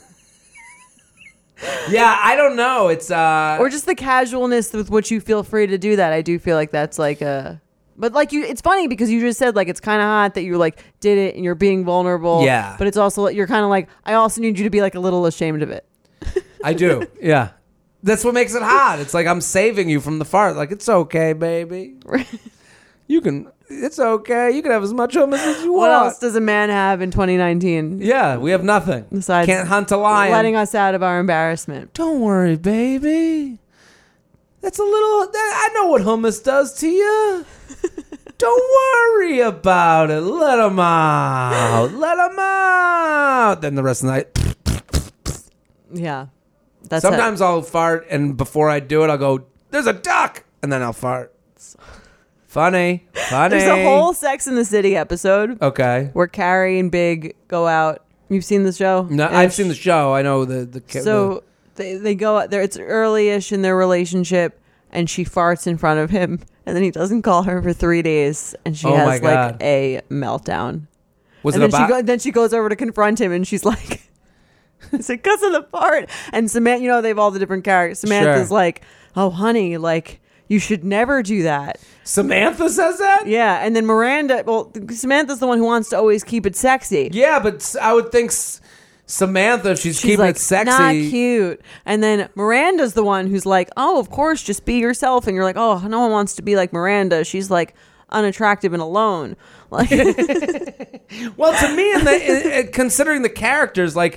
Yeah, I don't know. It's uh, Or just the casualness with which you feel free to do that. I do feel like that's like a. But like you, it's funny because you just said like it's kind of hot that you like did it and you're being vulnerable. Yeah. But it's also you're kind of like I also need you to be like a little ashamed of it. I do. Yeah. That's what makes it hot. It's like I'm saving you from the fart. Like, it's okay, baby. You can, it's okay. You can have as much hummus as you What want. else does a man have in twenty nineteen Yeah, we have nothing. besides Can't hunt a lion. letting us out of our embarrassment? Don't worry, baby. That's a little, that, I know what hummus does to you. Don't worry about it. Let him out. Let him out. Then the rest of the night. Yeah. That's Sometimes I'll fart, and before I do it, I'll go, there's a duck. And then I'll fart. Funny. Funny. There's a whole Sex in the City episode Okay. where Carrie and Big go out. You've seen the show? No, I've seen the show. I know the the. the So they they go out there. It's early-ish in their relationship, and she farts in front of him, and then he doesn't call her for three days, and she Oh my has like God. a meltdown. was and it then about? she go, then she goes over to confront him, and she's like, "It's because of the fart." And Samantha, you know, they have all the different characters. Samantha's Sure. like, "Oh, honey, like you should never do that." Samantha says that. Yeah, and then Miranda. Well, Samantha's the one who wants to always keep it sexy. Yeah, but s- I would think S- Samantha, if she's, She's keeping like, it sexy. not cute. And then Miranda's the one who's like, oh, of course, just be yourself. And you're like, oh, no one wants to be like Miranda. She's like unattractive and alone. Like, Well, to me, in the, in, in- considering the characters, like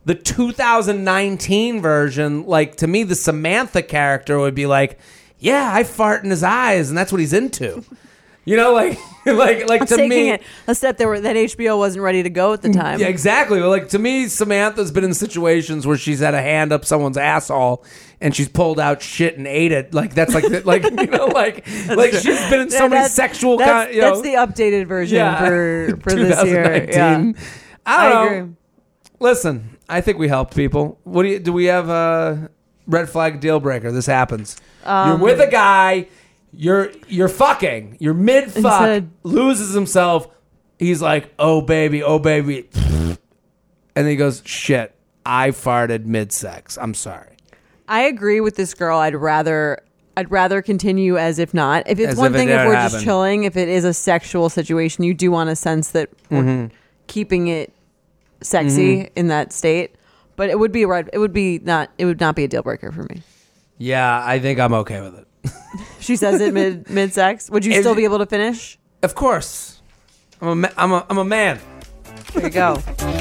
The two thousand nineteen version, like to me, the Samantha character would be like, yeah, I fart in his eyes, and that's what he's into. You know, like, like, like I'm to taking me, it a step that, were, that H B O wasn't ready to go at the time. yeah, exactly. Well, like to me, Samantha's been in situations where she's had a hand up someone's asshole and she's pulled out shit and ate it. Like that's like, like you know, like, like true. she's been in so Yeah, many that's- sexual. That's, Con- you know, that's the updated version Yeah. for, for this year. Yeah. I don't I know. agree. Listen, I think we helped people. What do you? Do we have a red flag deal breaker? This happens. Um, You're with a guy. You're you're fucking. You're mid fuck. Instead- Loses himself. He's like, oh baby, oh baby, and then he goes, shit, I farted mid sex. I'm sorry. I agree with this girl. I'd rather I'd rather continue as if not. If it's As one if it thing if never we're happened. just chilling, if it is a sexual situation, you do want a sense that we're Mm-hmm. keeping it sexy in that state. But it would be a red it would be not it would not be a deal breaker for me. Yeah, I think I'm okay with it. She says it mid mid sex. Would you If- still be able to finish? Of course, I'm a ma- I'm a I'm a man. There you go.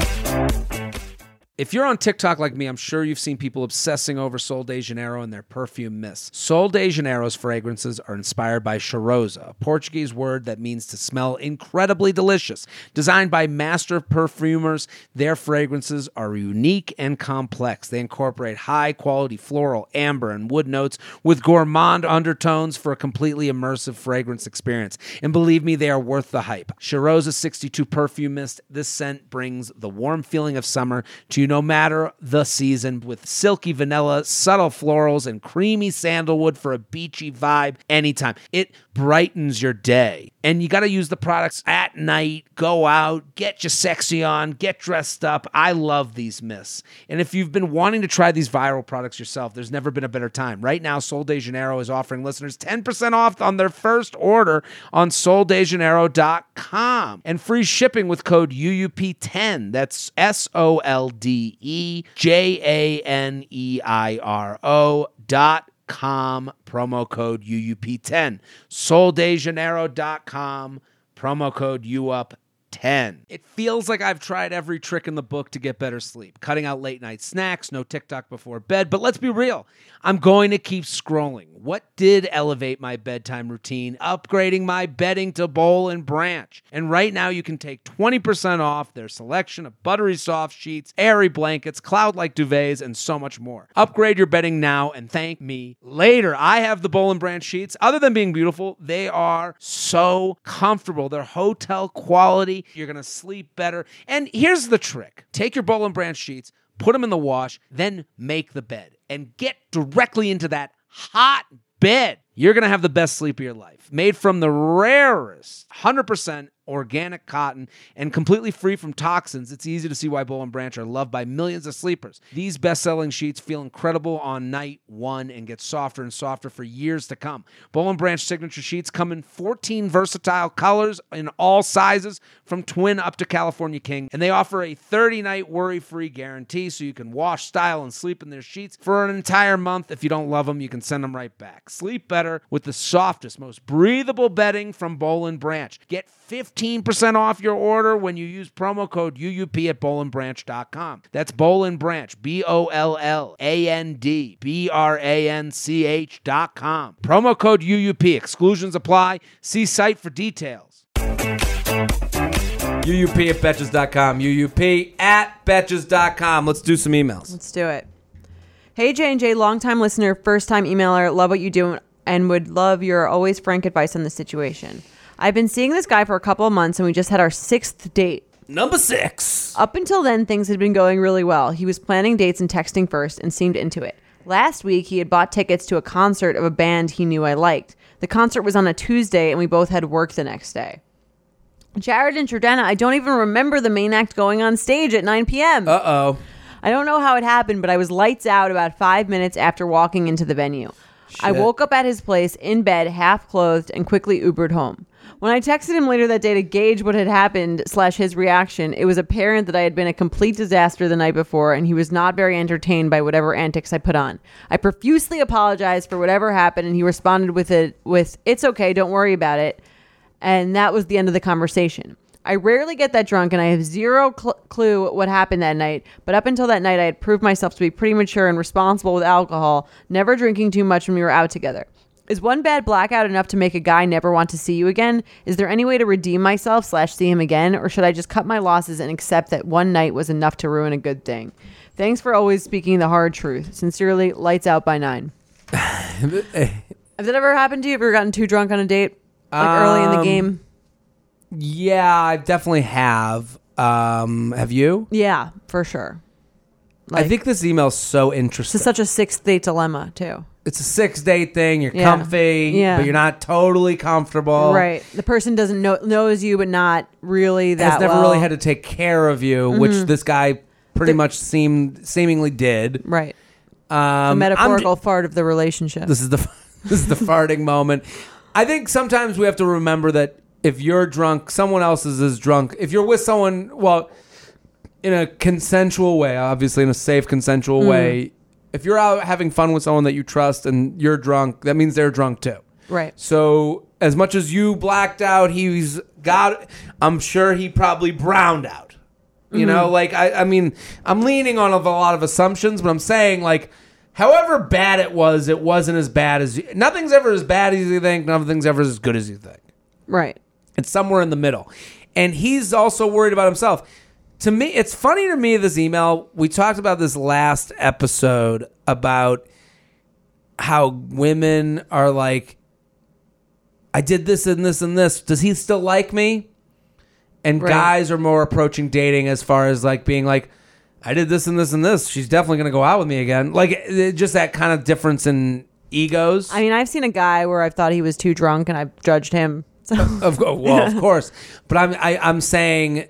If you're on TikTok like me, I'm sure you've seen people obsessing over Sol de Janeiro and their perfume mist. Sol de Janeiro's fragrances are inspired by cheirosa, a Portuguese word that means to smell incredibly delicious. Designed by master perfumers, their fragrances are unique and complex. They incorporate high-quality floral, amber, and wood notes with gourmand undertones for a completely immersive fragrance experience. And believe me, they are worth the hype. Cheirosa sixty-two Perfume Mist, this scent brings the warm feeling of summer to you no matter the season, with silky vanilla, subtle florals, and creamy sandalwood for a beachy vibe anytime. It brightens your day. And you got to use the products at night, go out, get your sexy on, get dressed up. I love these mists. And if you've been wanting to try these viral products yourself, there's never been a better time. Right now, Sol de Janeiro is offering listeners ten percent off on their first order on sol de janeiro dot com and free shipping with code U U P ten. That's S O L D E J A N E I R O dot com, promo code U U P ten. sol de janeiro dot com, promo code U U P ten. It feels like I've tried every trick in the book to get better sleep. Cutting out late night snacks, no TikTok before bed, but let's be real. I'm going to keep scrolling. What did elevate my bedtime routine? Upgrading my bedding to Boll and Branch. And right now you can take twenty percent off their selection of buttery soft sheets, airy blankets, cloud-like duvets, and so much more. Upgrade your bedding now and thank me later. I have the Boll and Branch sheets. Other than being beautiful, they are so comfortable. They're hotel quality. You're going to sleep better. And here's the trick. Take your Boll and Branch sheets, put them in the wash, then make the bed and get directly into that hot bed. You're going to have the best sleep of your life. Made from the rarest one hundred percent organic cotton and completely free from toxins, it's easy to see why Boll and Branch are loved by millions of sleepers. These best-selling sheets feel incredible on night one and get softer and softer for years to come. Boll and Branch signature sheets come in fourteen versatile colors in all sizes, from twin up to California King, and they offer a thirty-night worry-free guarantee so you can wash, style, and sleep in their sheets for an entire month. If you don't love them, you can send them right back. Sleep better with the softest, most breathable bedding from Boll and Branch. Get fifteen percent off your order when you use promo code U U P at boll and branch dot com. That's Boll and Branch, B O L L A N D B R A N C H dot com. Promo code U U P. Exclusions apply. See site for details. U U P at betches dot com. U U P at betches dot com. Let's do some emails. Let's do it. Hey, J and J, longtime listener, first-time emailer, love what you do and would love your always frank advice on the situation. I've been seeing this guy for a couple of months, and we just had our sixth date. Number six. Up until then, things had been going really well. He was planning dates and texting first and seemed into it. Last week, he had bought tickets to a concert of a band he knew I liked. The concert was on a Tuesday, and we both had work the next day. Jared and Jordana, I don't even remember the main act going on stage at nine p.m. Uh-oh. I don't know how it happened, but I was lights out about five minutes after walking into the venue. I Shit. woke up at his place in bed, half clothed, and quickly Ubered home. When I texted him later that day to gauge what had happened slash his reaction, it was apparent that I had been a complete disaster the night before, and he was not very entertained by whatever antics I put on. I profusely apologized for whatever happened, and he responded with it with "It's okay, don't worry about it." And that was the end of the conversation. I rarely get that drunk and I have zero cl- clue what happened that night. But up until that night, I had proved myself to be pretty mature and responsible with alcohol, never drinking too much when we were out together. Is one bad blackout enough to make a guy never want to see you again? Is there any way to redeem myself slash see him again? Or should I just cut my losses and accept that one night was enough to ruin a good thing? Thanks for always speaking the hard truth. Sincerely, Lights Out by Nine. Has that ever happened to you? Have you ever gotten too drunk on a date? Like um, early in the game? Yeah, I definitely have. Um, have you? Yeah, for sure. Like, I think this email's so interesting. It's such a sixth date dilemma, too. It's a six date thing. You're yeah. comfy, yeah. but you're not totally comfortable. Right. The person doesn't know knows you, but not really that Has never well. really had to take care of you, mm-hmm. which this guy pretty the, much seemed seemingly did. Right. Um, the metaphorical j- fart of the relationship. This is the this is the farting moment. I think sometimes we have to remember that if you're drunk, someone else is as drunk. If you're with someone, well, in a consensual way, obviously in a safe, consensual mm. way, if you're out having fun with someone that you trust and you're drunk, that means they're drunk too. Right. So as much as you blacked out, he's got, I'm sure he probably browned out. You mm-hmm. know, like, I, I mean, I'm leaning on a lot of assumptions, but I'm saying, like, however bad it was, it wasn't as bad as you. Nothing's ever as bad as you think. Nothing's ever as good as you think. Right. It's somewhere in the middle. And he's also worried about himself. To me, it's funny to me, this email. We talked about this last episode about how women are like, I did this and this and this. Does he still like me? And right. guys are more approaching dating as far as like being like, I did this and this and this. She's definitely going to go out with me again. Like, it, just that kind of difference in egos. I mean, I've seen a guy where I've thought he was too drunk and I've judged him. So. Of, well, of course. But I'm, I, I'm saying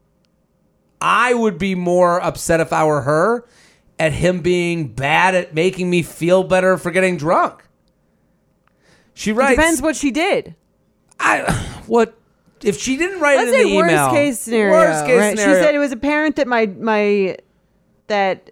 I would be more upset if I were her at him being bad at making me feel better for getting drunk. She writes. It depends what she did. I what if she didn't write Let's it in the worst email? Worst case scenario. Worst case right? scenario. She said it was apparent that my my that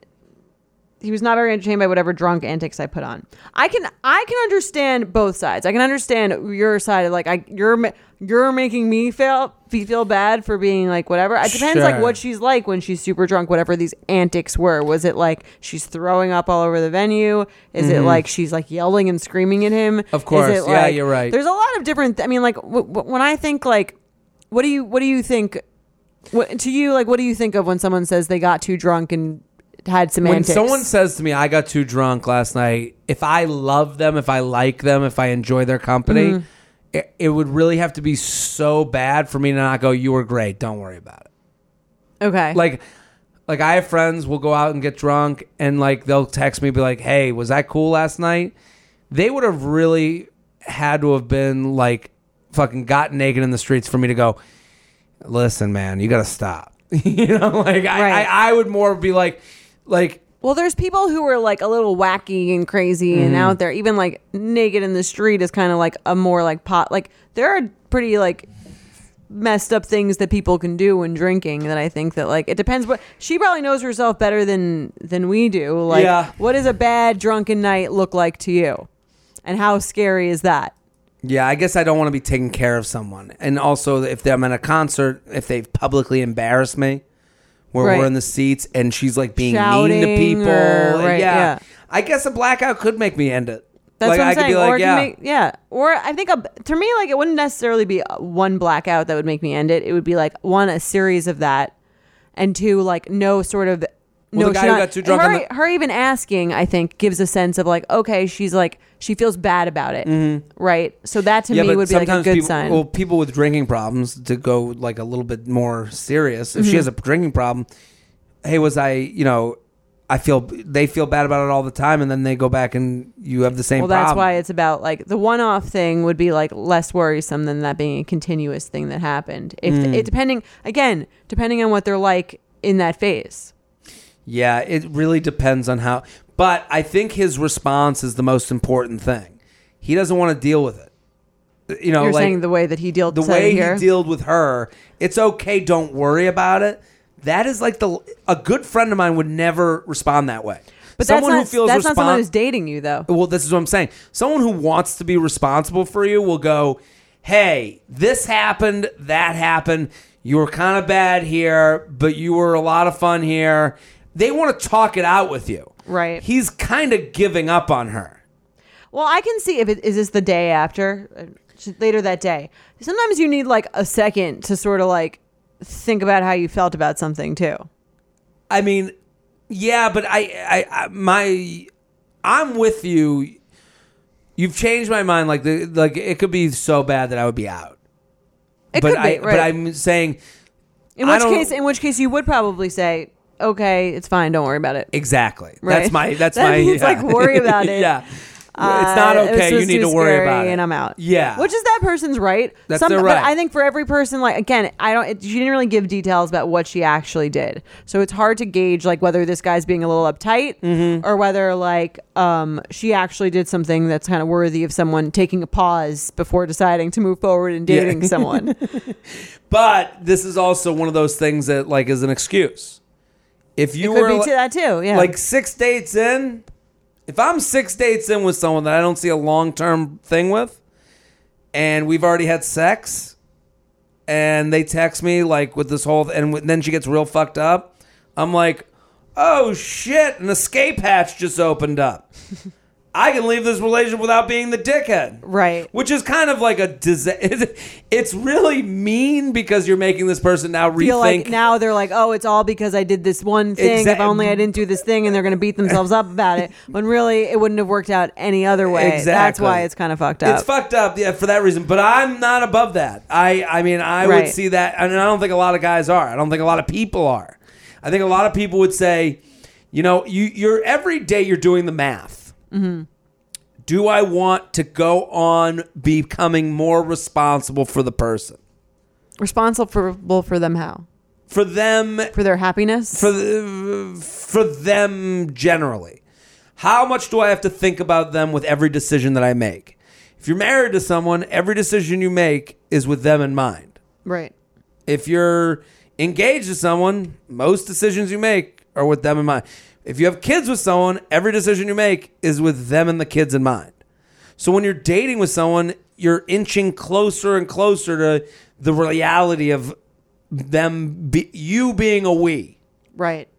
he was not very entertained by whatever drunk antics I put on. I can I can understand both sides. I can understand your side of like I you're you're making me feel feel bad for being like whatever. It depends sure. like what she's like when she's super drunk. Whatever these antics were, was it like she's throwing up all over the venue? Is mm-hmm. it like she's like yelling and screaming at him? Of course, Is it yeah, like, you're right. There's a lot of different. Th- I mean, like w- w- when I think like, what do you what do you think? What, to you, like, what do you think of when someone says they got too drunk and had some when antics? Someone says to me, I got too drunk last night, if I love them, if I like them, if I enjoy their company, mm-hmm. it, it would really have to be so bad for me to not go, you were great, don't worry about it. Okay. Like, like I have friends will go out and get drunk and like they'll text me, be like, hey, was that cool last night? They would have really had to have been like fucking got naked in the streets for me to go, listen, man, you got to stop. You know, like I, right. I, I would more be like, like, well, there's people who are like a little wacky and crazy mm-hmm. and out there, even like naked in the street is kind of like a more like pot. Like there are pretty like messed up things that people can do when drinking that I think that like, it depends what she probably knows herself better than, than we do. Like yeah. what does a bad drunken night look like to you? And how scary is that? Yeah, I guess I don't want to be taking care of someone. And also if I'm at a concert, if they've publicly embarrassed me, where right. we're in the seats and she's like being Shouting mean to people. Or, right, yeah. yeah. I guess a blackout could make me end it. That's like, what I'm I saying. could be like, or yeah. Make, yeah. Or I think a, to me, like it wouldn't necessarily be one blackout that would make me end it. It would be like one, a series of that. And two, like no sort of. Well, no, the guy who not, got too drunk. Her, the- her even asking, I think, gives a sense of like, okay, she's like, she feels bad about it. Mm-hmm. Right. So that to yeah, me would be like a good people, sign. Well, people with drinking problems, to go like a little bit more serious, if mm-hmm. she has a drinking problem, hey, was I, you know, I feel, they feel bad about it all the time, and then they go back and you have the same well, problem. Well, that's why it's about like the one-off thing would be like less worrisome than that being a continuous thing that happened. If mm. it depending, again, depending on what they're like in that phase. Yeah, it really depends on how, but I think his response is the most important thing. He doesn't want to deal with it. You know, You're like, saying the way that he dealt the with way here? he dealt with her. It's okay. Don't worry about it. That is like the a good friend of mine would never respond that way. But someone that's not, who feels that's respons- not someone who's dating you, though. Well, this is what I'm saying. Someone who wants to be responsible for you will go, hey, this happened, that happened. You were kind of bad here, but you were a lot of fun here. They want to talk it out with you. Right. He's kind of giving up on her. Well, I can see if it is this the day after, uh, later that day. Sometimes you need like a second to sort of like think about how you felt about something too. I mean, yeah, but I, I, I my, I'm with you. You've changed my mind. Like the, like it could be so bad that I would be out. It but could be, I, right. but I'm saying, in I which don't- case, in which case, you would probably say, "Okay, it's fine. Don't worry about it." exactly. Right. That's my. That's That my. means, yeah. like, worry about it. yeah. Uh, it's not it was okay. You just need too to worry scary about it. and I'm out. Yeah. Which is that person's right. That's Some, their But right. I think for every person, like, again, I don't, it, she didn't really give details about what she actually did. So it's hard to gauge, like, whether this guy's being a little uptight Mm-hmm. or whether, like, um, she actually did something that's kind of worthy of someone taking a pause before deciding to move forward and Yeah. dating someone. But this is also one of those things that like is an excuse. If you Could were be li- to that too. Yeah. like six dates in, if I'm six dates in with someone that I don't see a long term thing with, and we've already had sex, and they text me like with this whole, and w- then she gets real fucked up, I'm like, oh shit, an escape hatch just opened up. I can leave this relationship without being the dickhead. Right. Which is kind of like a disaster. It's really mean because you're making this person now rethink. Feel like now they're like, oh, it's all because I did this one thing. Exact- If only I didn't do this thing, and they're going to beat themselves up about it. When really, it wouldn't have worked out any other way. Exactly. That's why it's kind of fucked up. It's fucked up, yeah, for that reason. But I'm not above that. I, I mean, I would Right. see that, and I don't think a lot of guys are. I don't think a lot of people are. I think a lot of people would say, you know, you, you're every day you're doing the math. Mm-hmm. Do I want to go on becoming more responsible for the person? Responsible for, for them how? For them, For their happiness? for the, for them generally. How much do I have to think about them with every decision that I make? If you're married to someone, every decision you make is with them in mind. Right. If you're engaged to someone, most decisions you make are with them in mind. If you have kids with someone, every decision you make is with them and the kids in mind. So when you're dating with someone, you're inching closer and closer to the reality of them, be, you being a we. Right.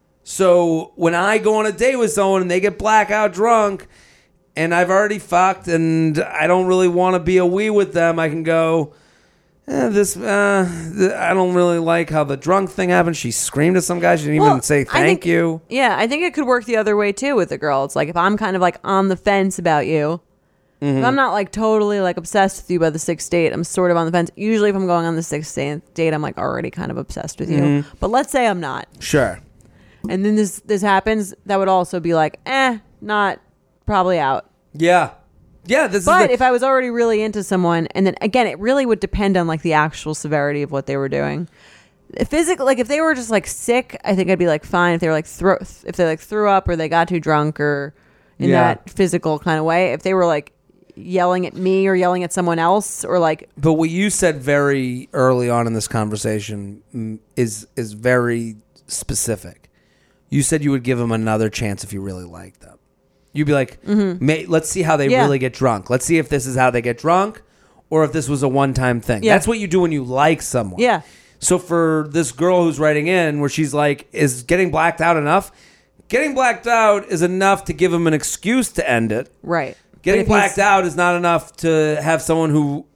So when I go on a date with someone and they get blackout drunk and I've already fucked and I don't really want to be a we with them, I can go, eh, this, uh, th- I don't really like how the drunk thing happened. She screamed at some guy. She didn't Well, even say I thank think- you. Yeah, I think it could work the other way too with a girl. It's like if I'm kind of like on the fence about you, Mm-hmm. if I'm not like totally like obsessed with you by the sixth date, I'm sort of on the fence. Usually if I'm going on the sixth date, I'm like already kind of obsessed with you. Mm-hmm. But let's say I'm not. Sure. And then this this happens, that would also be like, eh, not probably out. Yeah. Yeah. This But is the, if I was already really into someone, and then again, it really would depend on like the actual severity of what they were doing. Physical, like if they were just like sick, I think I'd be like fine. If they were like throw, if they like threw up or they got too drunk or in Yeah. that physical kind of way. If they were like yelling at me or yelling at someone else or like but what you said very early on in this conversation mm, is is very specific. You said you would give them another chance if you really liked them. You'd be like, May, let's see how they Yeah. really get drunk. Let's see if this is how they get drunk or if this was a one-time thing. Yeah. That's what you do when you like someone. yeah, So for this girl who's writing in where she's like, is getting blacked out enough? Getting blacked out is enough to give him an excuse to end it. right. Getting But if blacked he's- out is not enough to have someone who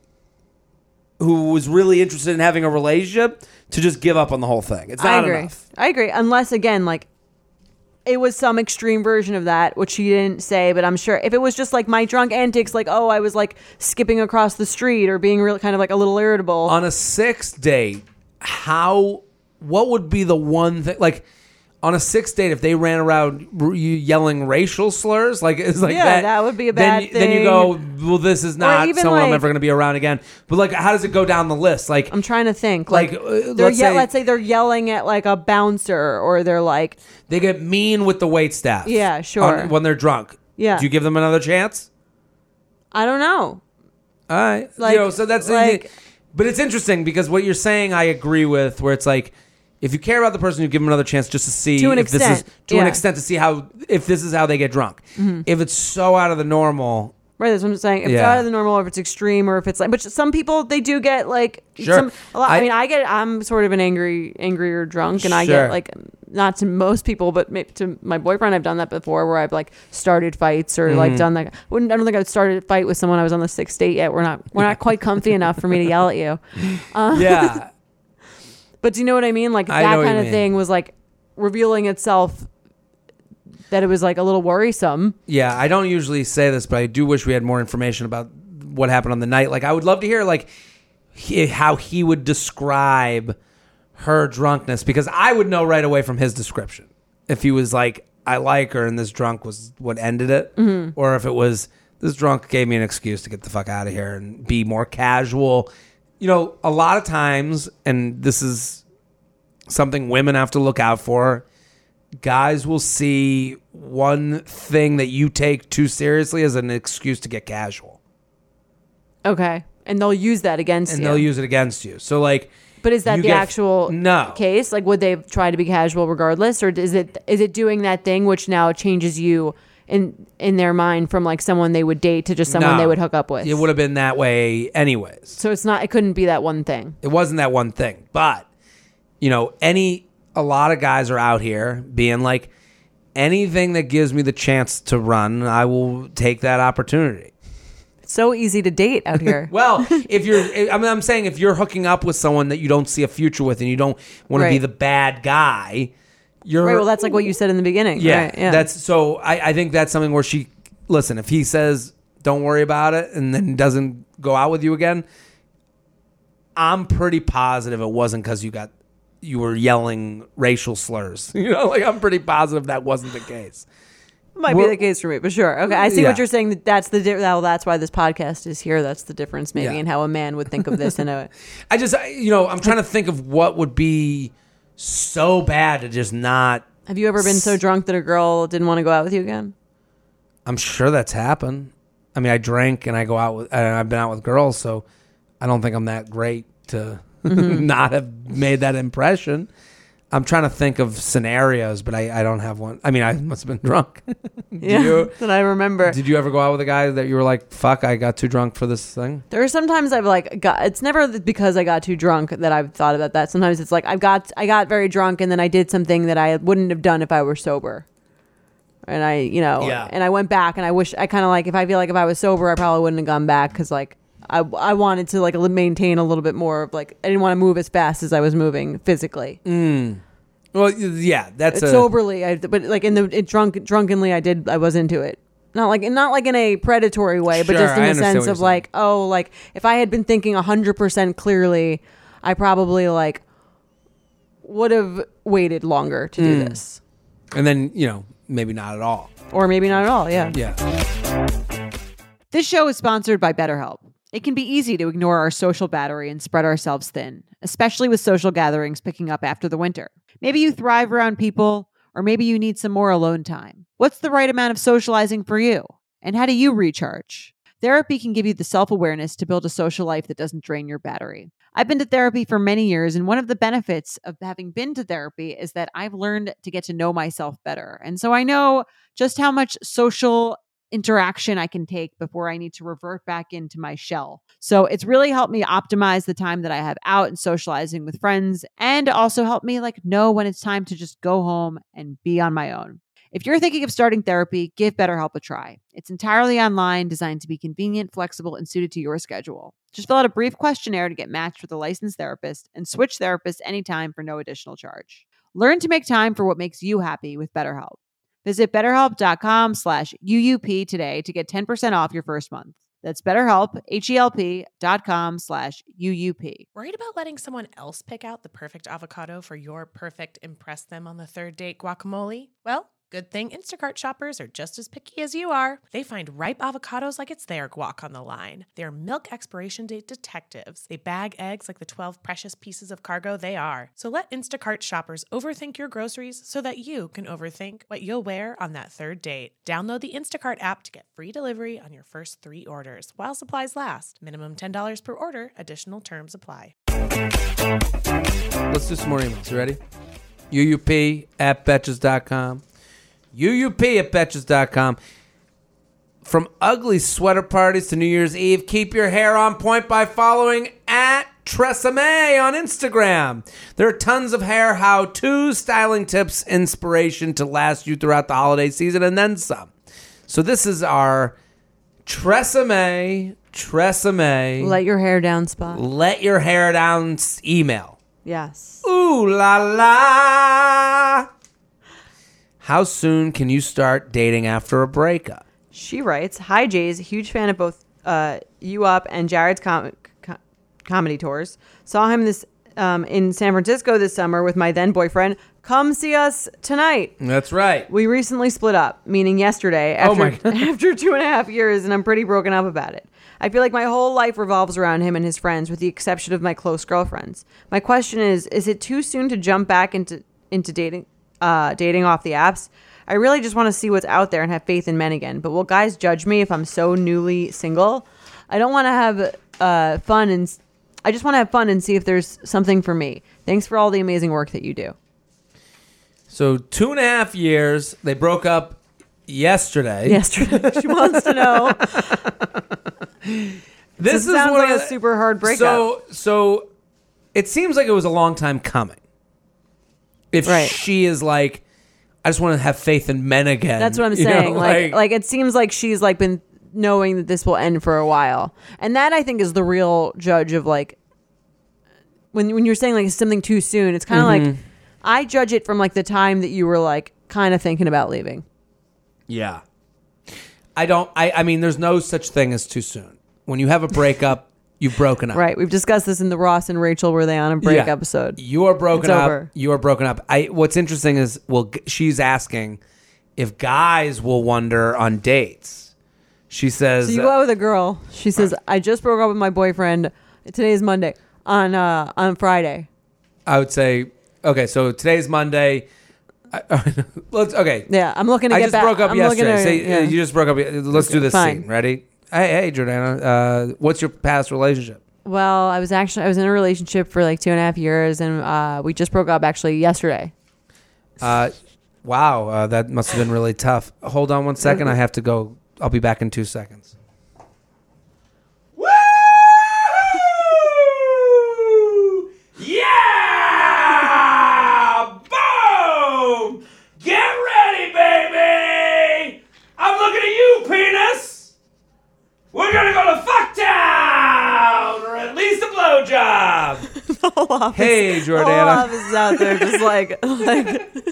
who was really interested in having a relationship to just give up on the whole thing. It's I not agree. enough. I agree. Unless again, like it was some extreme version of that, which she didn't say, but I'm sure if it was just like my drunk antics, like, oh, I was like skipping across the street or being really kind of like a little irritable. On a sixth date, how what would be the one thing like on a sixth date if they ran around r- you yelling racial slurs like it's like Yeah, that, that would be a then, bad you- then you thing. go, well, this is not even, someone I'm like- ever going to be around again. But like, how does it go down the list? Like, I'm trying to think. Like, Like, uh, they're let's ye- say- let's say they're yelling at like a bouncer, or they're like, they get mean with the wait staff. Yeah, sure. on- when they're drunk. Yeah. Do you give them another chance? I don't know. All right. Like- you know, so that's like- but it's interesting because what you're saying I agree with, where it's like if you care about the person, you give them another chance just to see To an if extent, this is to an yeah. extent to see how if this is how they get drunk. Mm-hmm. If it's so out of the normal, Right, that's what I'm saying. If it's Yeah. out of the normal, or if it's extreme, or if it's like, but some people they do get like, Sure. some, a lot, I, I- mean, I get, I'm sort of an angry, angrier drunk, and I Sure. get like, not to most people, but maybe to my boyfriend, I've done that before, where I've like started fights or Mm-hmm. like done that. Wouldn't I don't think I've started a fight with someone I was on the sixth date yet. We're not, we're not quite comfy enough for me to yell at you. Uh, Yeah. But do you know what I mean? Like I that know what kind you of mean. thing was like revealing itself. That it was like a little worrisome. Yeah, I don't usually say this, but I do wish we had more information about what happened on the night. Like, I would love to hear like he, how he would describe her drunkenness, because I would know right away from his description if he was like, "I like her," and this drunk was what ended it, Mm-hmm. or if it was this drunk gave me an excuse to get the fuck out of here and be more casual. You know, a lot of times, and this is something women have to look out for. Guys will see one thing that you take too seriously as an excuse to get casual, Okay. And they'll use that against and you. they'll use it against you. So, like, But is that you the get- actual no case? Like, would they try to be casual regardless, or is it is it doing that thing which now changes you in in their mind from like someone they would date to just someone No. they would hook up with? It would have been that way anyways. So it's not. It couldn't be that one thing. It wasn't that one thing, but you know, any a lot of guys are out here being like, anything that gives me the chance to run, I will take that opportunity. It's so easy to date out here. Well, if you're, I mean, I'm saying if you're hooking up with someone that you don't see a future with and you don't want to be Right. the bad guy, you're Right. Well, that's like what you said in the beginning. yeah, Right, yeah. That's so. I, I think that's something where she listen. If he says don't worry about it and then doesn't go out with you again, I'm pretty positive it wasn't because you got you were yelling racial slurs. You know, like I'm pretty positive that wasn't the case. Might We're- be the case for me, but sure. Okay, I see Yeah. what you're saying. That that's the di- well, that's why this podcast is here. That's the difference, maybe, Yeah. in how a man would think of this. And a I just, I- you know, I'm trying to think of what would be so bad to just not. have you ever been so drunk that a girl didn't want to go out with you again? I'm sure that's happened. I mean, I drink and I go out with, and I've been out with girls, so I don't think I'm that great to Mm-hmm. not have made that impression. I'm trying to think of scenarios, but I, I don't have one. I mean, I must have been drunk. Yeah, you- that I remember. Did you ever go out with a guy that you were like, fuck, I got too drunk for this thing? There are sometimes I've like got. It's never because I got too drunk that I've thought about that. Sometimes it's like I've got I got very drunk and then I did something that I wouldn't have done if I were sober. And I, you know, Yeah. and I went back and I wish I kind of like if I feel like if I was sober, I probably wouldn't have gone back because like I I wanted to like maintain a little bit more of like I didn't want to move as fast as I was moving physically. Well, yeah, that's a, Soberly, I but like in the it drunk drunkenly, I did I was into it. Not like not like in a predatory way, but Sure, just in I the understand sense what of you're like, oh, like if I had been thinking a hundred percent clearly, I probably like would have waited longer to do this, and then, you know, maybe not at all. or maybe not at all. Yeah. Yeah. This show is sponsored by BetterHelp. It can be easy to ignore our social battery and spread ourselves thin, especially with social gatherings picking up after the winter. Maybe you thrive around people, or maybe you need some more alone time. What's the right amount of socializing for you? And how do you recharge? Therapy can give you the self-awareness to build a social life that doesn't drain your battery. I've been to therapy for many years, and one of the benefits of having been to therapy is that I've learned to get to know myself better. And so I know just how much social interaction I can take before I need to revert back into my shell. So it's really helped me optimize the time that I have out and socializing with friends, and also helped me like know when it's time to just go home and be on my own. If you're thinking of starting therapy, give BetterHelp a try. It's entirely online, designed to be convenient, flexible, and suited to your schedule. Just fill out a brief questionnaire to get matched with a licensed therapist and switch therapists anytime for no additional charge. Learn to make time for what makes you happy with BetterHelp. Visit betterhelp.com slash UUP today to get ten percent off your first month. That's BetterHelp, H-E-L-P dot com slash UUP. Worried about letting someone else pick out the perfect avocado for your perfect impress them on the third date guacamole? Well, good thing Instacart shoppers are just as picky as you are. They find ripe avocados like it's their guac on the line. They're milk expiration date detectives. They bag eggs like the twelve precious pieces of cargo they are. So let Instacart shoppers overthink your groceries so that you can overthink what you'll wear on that third date. Download the Instacart app to get free delivery on your first three orders while supplies last. Minimum ten dollars per order. Additional terms apply. Let's do some more emails. You ready? U U P at betches dot com. U U P at betches dot com. From ugly sweater parties to New Year's Eve, keep your hair on point by following at Tresemme on Instagram. There are tons of hair how-to, styling tips, inspiration to last you throughout the holiday season, and then some. So this is our Tresemme, Tresemme. Let your hair down spot. Let your hair down email. Yes. Ooh la la. How soon can you start dating after a breakup? She writes, "Hi Jays, huge fan of both uh, you up and Jared's com- com- comedy tours. Saw him this um, in San Francisco this summer with my then boyfriend. Come see us tonight. That's right. We recently split up, meaning yesterday, after, Oh my God. after two and a half years, and I'm pretty broken up about it. I feel like my whole life revolves around him and his friends, with the exception of my close girlfriends. My question is, is it too soon to jump back into into dating, uh, dating off the apps? I really just want to see what's out there and have faith in men again. But will guys judge me if I'm so newly single? I don't want to have uh, fun and I just want to have fun and see if there's something for me. Thanks for all the amazing work that you do." So two and a half years. They broke up yesterday. Yesterday, she wants to know. This It is sounds one like of a the- super hard breakup. So, so it seems like it was a long time coming. If Right. she is like, I just want to have faith in men again. That's what I'm you know, saying. like, like it seems like she's like been knowing that this will end for a while, and that I think is the real judge of like when when you're saying like it's something too soon. It's kind of Mm-hmm. like I judge it from like the time that you were like kind of thinking about leaving. yeah. I don't. I. I mean, there's no such thing as too soon. When you have a breakup, you've broken up. Right. We've discussed this in the Ross and Rachel Were They On a Break Yeah. episode. You are broken It's up. over. You are broken up. I. What's interesting is, well, g- she's asking if guys will wonder on dates. She says, So you go out with a girl. She says, "I just broke up with my boyfriend. Today is Monday. On uh on Friday." I would say, okay, so today's Monday. I, let's okay. Yeah, I'm looking to I get just back. broke up I'm looking yesterday. to- Say, yeah. uh, you just broke up. Let's do this Fine. scene. Ready? Hey, hey, Jordana. Uh, what's your past relationship? Well, I was actually I was in a relationship for like two and a half years, and uh, we just broke up actually yesterday. Uh, wow, uh, that must have been really tough. Hold on one second. I have to go. I'll be back in two seconds. Woo! Yeah! Boom! Get ready, baby! I'm looking at you, penis! We're gonna go to Fucktown! Or at least a blowjob! Hey, The whole Jordana. office is out there just like like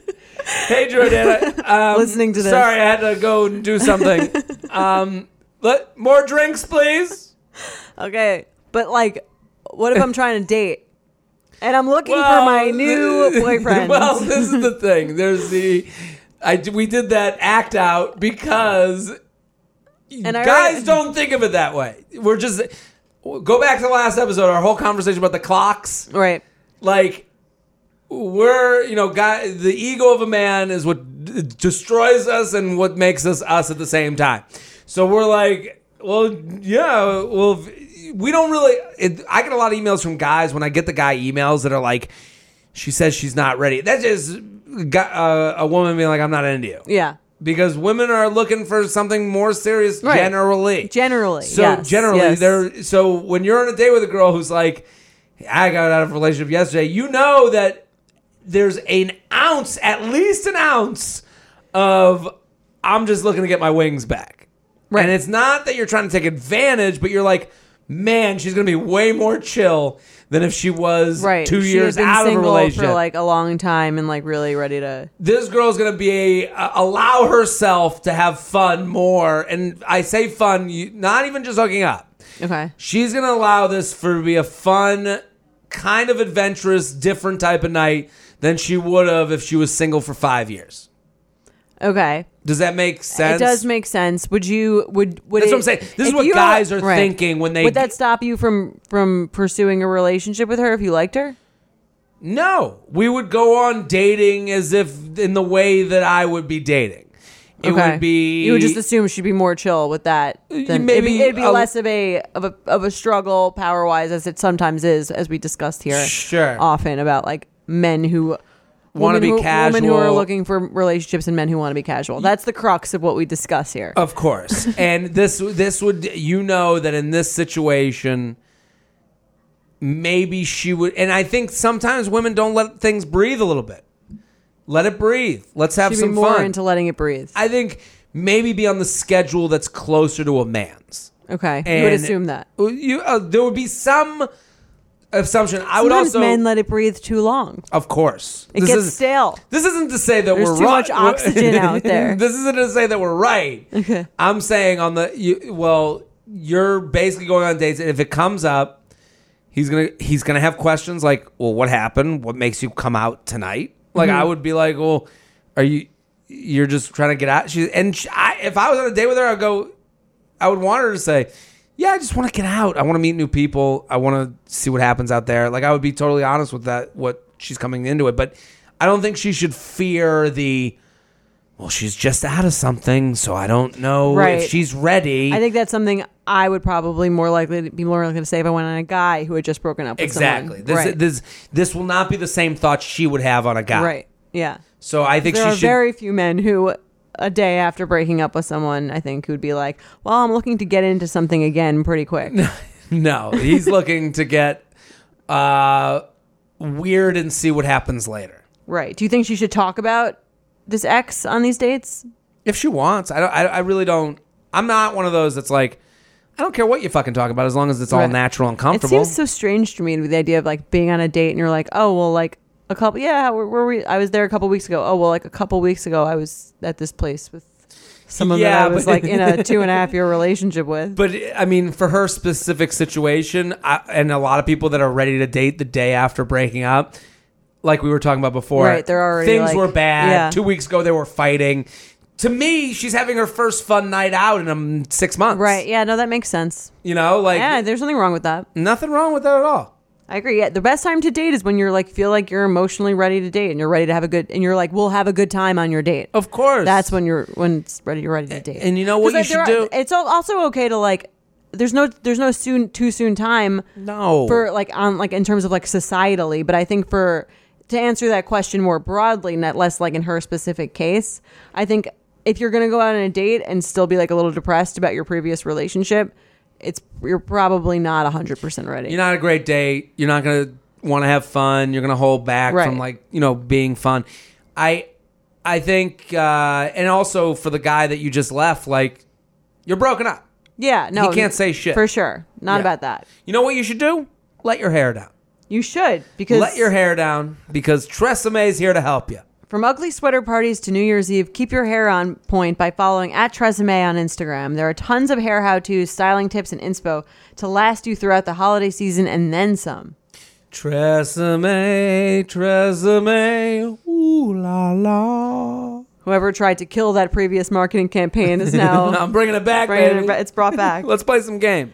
Hey, Jordana. Um, Listening to this. Sorry, I had to go and do something. um, let more drinks, please. okay, but like, what if I'm trying to date and I'm looking Well, for my new boyfriend? Well, this is the thing. There's the, I we did that act out because And I guys already- don't think of it that way. We're just go back to the last episode. Our whole conversation about the clocks. right. Like we're, you know, guy, the ego of a man is what d- destroys us and what makes us us at the same time. So we're like, well, yeah, well, we don't really. It, I get a lot of emails from guys when I get the guy emails that are like, she says she's not ready. That's just got, uh, a woman being like, I'm not into you. Yeah. Because women are looking for something more serious Right. generally. Generally. So yes, generally, yes. they're so when you're on a date with a girl who's like, I got out of a relationship yesterday, you know that there's an ounce, at least an ounce, of I'm just looking to get my wings back. Right. And it's not that you're trying to take advantage, but you're like, man, she's gonna be way more chill than if she was right. two She years had been out of a single relationship. for like a long time and like really ready to. This girl's gonna be a, uh, allow herself to have fun more, and I say fun, you, not even just hooking up. Okay. She's gonna allow this for to be a fun, kind of adventurous, different type of night than she would have if she was single for five years. Okay. Does that make sense? It does make sense. Would you would would That's it, what I'm saying. This is if what you- guys are right. thinking when they. Would that stop you from from pursuing a relationship with her if you liked her? No, we would go on dating as if in the way that I would be dating. It Okay. would be. You would just assume she'd be more chill with that. Than, Maybe it'd be, it'd be a- less of a of a of a struggle power wise as it sometimes is, as we discussed here Sure. often about like men who want to Women be who- casual. Women who are looking for relationships and men who want to be casual. That's the crux of what we discuss here. Of course. And this this would, you know, that in this situation, maybe she would, and I think sometimes women don't let things breathe a little bit. Let it breathe. Let's have She'd some be more fun. into letting it breathe. I think maybe be on the schedule that's closer to a man's. Okay, And you would assume that. You, uh, there would be some assumption. I would Sometimes also, men let it breathe too long. of course, It this gets is, stale. This isn't to say that There's we're too right. much oxygen out there. This isn't to say that we're right. Okay. I'm saying on the you, well, you're basically going on dates, and if it comes up, he's gonna he's gonna have questions like, well, what happened? What makes you come out tonight? Like, Mm-hmm. I would be like, well, are you you're just trying to get out? She and she, I, if I was on a date with her, I'd go, I would want her to say, yeah, I just want to get out. I want to meet new people. I want to see what happens out there. Like, I would be totally honest with that, what she's coming into it. But I don't think she should fear the, well, she's just out of something, so I don't know Right. if she's ready. I think that's something I would probably more likely to be more likely to say if I went on a guy who had just broken up with exactly. someone. This, right. this this will not be the same thoughts she would have on a guy. Right. Yeah. So I think There she are should. very few men who, a day after breaking up with someone, I think, who'd be like, well, I'm looking to get into something again pretty quick. No, he's looking to get uh, weird and see what happens later. Right. Do you think she should talk about this ex on these dates? If she wants, I don't. I, I really don't. I'm not one of those that's like, I don't care what you fucking talk about as long as it's all Right. natural and It comfortable. seems so strange to me, the idea of like being on a date and you're like, oh, well, like a couple, yeah, where were we? I was there a couple weeks ago. Oh, well, like a couple weeks ago, I was at this place with someone Yeah, that I was but- like in a two and a half year relationship with. But I mean, for her specific situation, I, and a lot of people that are ready to date the day after breaking up, like we were talking about before, Right, they're already things like- were bad. yeah. Two weeks ago, they were fighting. To me, she's having her first fun night out in um, six months. Right. Yeah, no, that makes sense. You know, like Yeah, there's nothing wrong with that. nothing wrong with that at all. I agree. Yeah, the best time to date is when you're like feel like you're emotionally ready to date and you're ready to have a good and you're like we'll have a good time on your date. Of course, That's when you're when it's ready you're ready to date. And you know what 'Cause, you like, should there are- do? It's al- also okay to like there's no there's no soon too soon time No. for like on like in terms of like societally, but I think for to answer that question more broadly, not less like in her specific case, I think if you're gonna go out on a date and still be like a little depressed about your previous relationship, it's you're probably not one hundred percent ready. You're not a great date. You're not going to want to have fun. You're going to hold back Right. from like, you know, being fun. I I think uh and also for the guy that you just left, like you're broken up. yeah, no, He can't say shit. for sure. Not Yeah. about that. You know what you should do? Let your hair down. You should because Let your hair down because Tresemme is here to help you. from ugly sweater parties to New Year's Eve, keep your hair on point by following at Tresemme on Instagram. There are tons of hair how-tos, styling tips, and inspo to last you throughout the holiday season and then some. Tresemme, Tresemme, ooh la la. Whoever tried to kill that previous marketing campaign is now I'm bringing it back, bringing baby. it, ba- it's brought back. Let's play some games.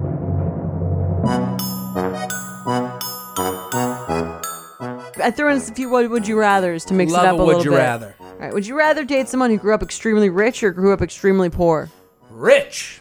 I threw in a few what would you rathers to mix Love it up a a would little you bit. rather. All right, would you rather date someone who grew up extremely rich or grew up extremely poor? Rich.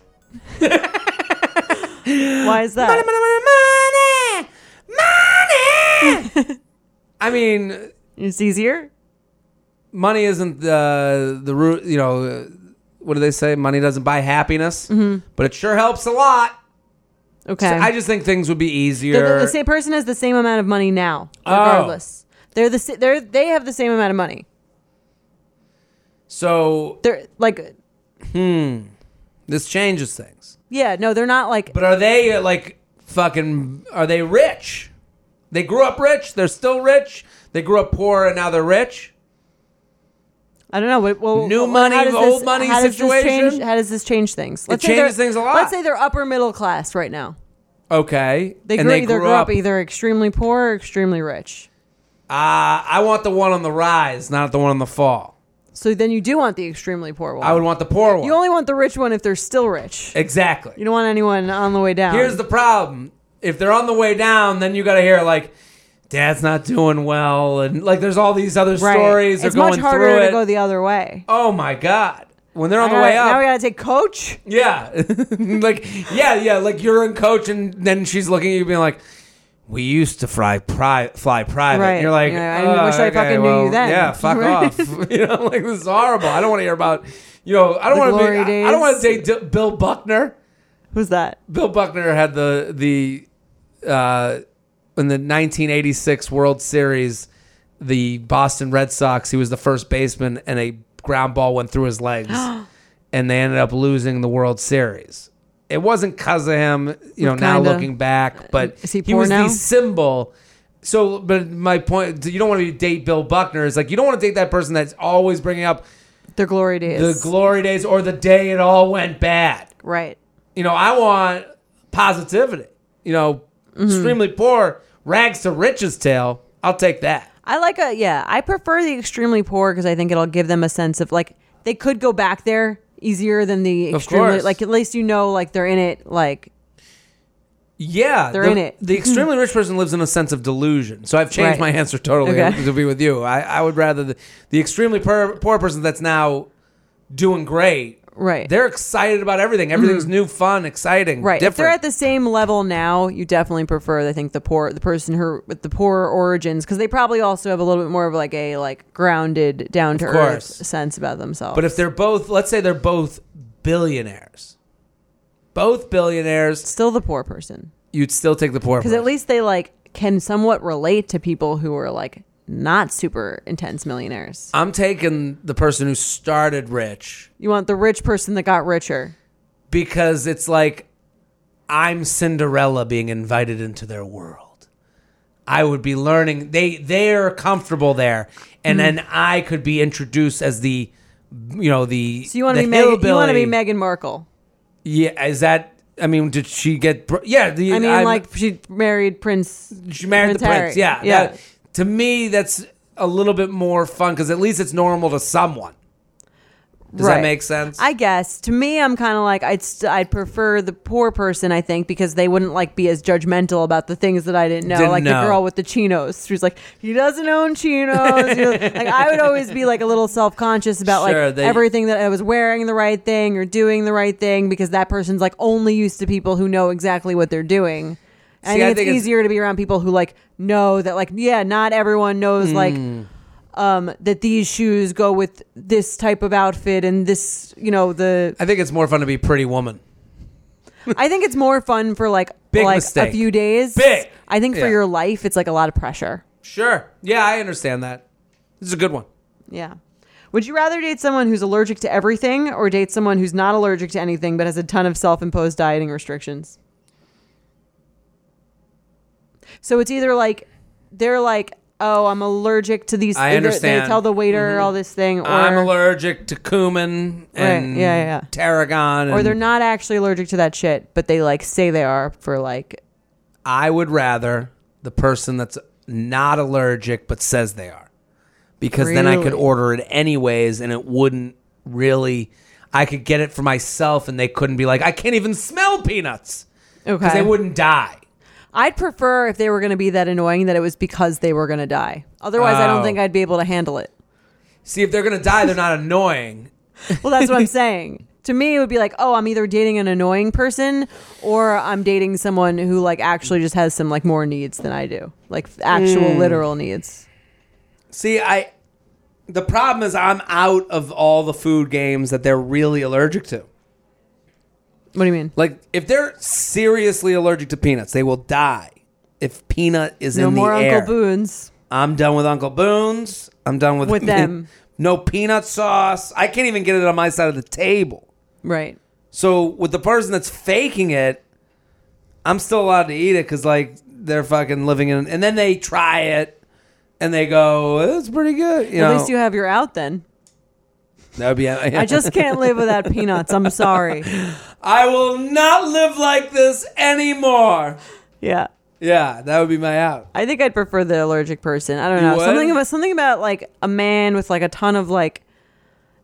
Why is that? Money, money, money, money. I mean, It's easier. money isn't the the root. You know, uh, what do they say? Money doesn't buy happiness, but it sure helps a lot. Okay. So I just think things would be the, easier. the, the same person has the same amount of money now, Oh. regardless. They're the sa- they're they have the same amount of money. So They're like, this changes things. yeah, no, they're not like. But are they uh, like fucking? Are they rich? They grew up rich. They're still rich. They grew up poor and now they're rich. I don't know. Well, well, New well, money, how does old money how does this situation? change- how does this change things? It say they're- changes things a lot. Let's say they're upper middle class right now. Okay, They and grew, they either grew grew up, up. either extremely poor or extremely rich. Uh, I want the one on the rise, not the one on the fall. So then you do want the extremely poor one. I would want the poor one. You only want the rich one if they're still rich. exactly. You don't want anyone on the way down. Here's the problem: if they're on the way down, then you got to hear like, "Dad's not doing well," and like, there's all these other right. stories. They're It's going much harder through to it. go the other way. Oh my god! When they're on the All way right, up, Now we gotta take coach. yeah, like yeah, yeah, like you're in coach, and then she's looking at you, being like, we used to fly, pri- fly private. Right. And you're like, Yeah, I "Oh, wish I okay, fucking knew well, you then." Yeah, fuck Right. off. You know, like, this is horrible. I don't want to hear about, you know, I don't The want to be, glory I, I don't want to days. date D- Bill Buckner. Who's that? Bill Buckner had the, the, uh, in the nineteen eighty-six World Series, the Boston Red Sox, he was the first baseman, and a ground ball went through his legs, and they ended up losing the World Series. It wasn't because of him, you know, now Kinda. looking back, but Is he he poor was now? the symbol. So, but my point, you don't want to date Bill Buckner. It's like, you don't want to date that person that's always bringing up The glory days. the glory days or the day it all went bad. right. You know, I want positivity. You know, Mm-hmm. extremely poor, rags to riches tale. I'll take that. I like a yeah. I prefer the extremely poor because I think it'll give them a sense of like they could go back there easier than the Of extremely course. like at least you know like they're in it like Yeah, They're the, in it. The extremely rich person lives in a sense of delusion. So I've changed Right. my answer totally Okay. to be with you. I, I would rather the, the extremely poor, poor person that's now doing great. right. They're excited about everything. Everything's new, fun, exciting, Right. different. If they're at the same level now, you definitely prefer, I think, the poor, the person who with the poor origins, because they probably also have a little bit more of like a like grounded, down to earth course. sense about themselves. but if they're both, let's say they're both billionaires, both billionaires, still the poor person, you'd still take the poor because person. at least they like can somewhat relate to people who are like not super intense millionaires. I'm taking the person who started rich You want the rich person that got richer. because it's like I'm Cinderella being invited into their world. I would be learning. They they're comfortable there, and Mm-hmm. then I could be introduced as the, you know, the. So you want to the be Meg- you want to be hillbilly. Meghan Markle. Yeah, is that? I mean, did she get? br- Yeah, the, I mean, I'm- like she married Prince. she married the Harry. prince. Yeah, yeah. that- to me, that's a little bit more fun because at least it's normal to someone. Does Right. that make sense? I guess to me, I'm kind of like I'd st- I'd prefer the poor person. I think because they wouldn't like be as judgmental about the things that I didn't know. Didn't like know. the girl with the chinos, she's like he doesn't own chinos. He doesn't- like I would always be like a little self conscious about Sure, like they- everything that I was wearing the right thing or doing the right thing because that person's like only used to people who know exactly what they're doing. And See, I I think it's think it's- easier to be around people who like know that like yeah, not everyone knows like. Hmm. Um, that these shoes go with this type of outfit and this, you know, the. I think it's more fun to be Pretty Woman. I think it's more fun for like Big like mistake. a few days. Big. I think for Yeah. your life, it's like a lot of pressure. Sure. Yeah, I understand that. This is a good one. Yeah. Would you rather date someone who's allergic to everything or date someone who's not allergic to anything but has a ton of self-imposed dieting restrictions? So it's either like they're like, oh, I'm allergic to these. I they- understand. They tell the waiter all this thing, or I'm allergic to cumin and Right, yeah, yeah, yeah. tarragon. or and they're not actually allergic to that shit, but they like say they are for like. I would rather the person that's not allergic but says they are. Because then I could Really? order it anyways and it wouldn't really. I could get it for myself and they couldn't be like, I can't even smell peanuts. Because Okay. they wouldn't die. I'd prefer if they were going to be that annoying that it was because they were going to die. Otherwise, I don't Oh. think I'd be able to handle it. See, if they're going to die, they're not annoying. Well, that's what I'm saying. To me, it would be like, oh, I'm either dating an annoying person or I'm dating someone who like actually just has some like more needs than I do, like actual Hmm. literal needs. See, I. The problem is I'm out of all the food games that they're really allergic to. What do you mean? Like, if they're seriously allergic to peanuts, they will die if peanut is No in the more air. Uncle Boone's. I'm done with Uncle Boone's. I'm done with With them. No peanut sauce. I can't even get it on my side of the table. Right. So with the person that's faking it, I'm still allowed to eat it because like they're fucking living in. And then they try it and they go, "It's pretty good." You At know, least you have your out then. that would be. I just can't live without peanuts. I'm sorry. I will not live like this anymore. Yeah. Yeah, that would be my out. I think I'd prefer the allergic person. I don't You know. would? Something about something about like a man with like a ton of like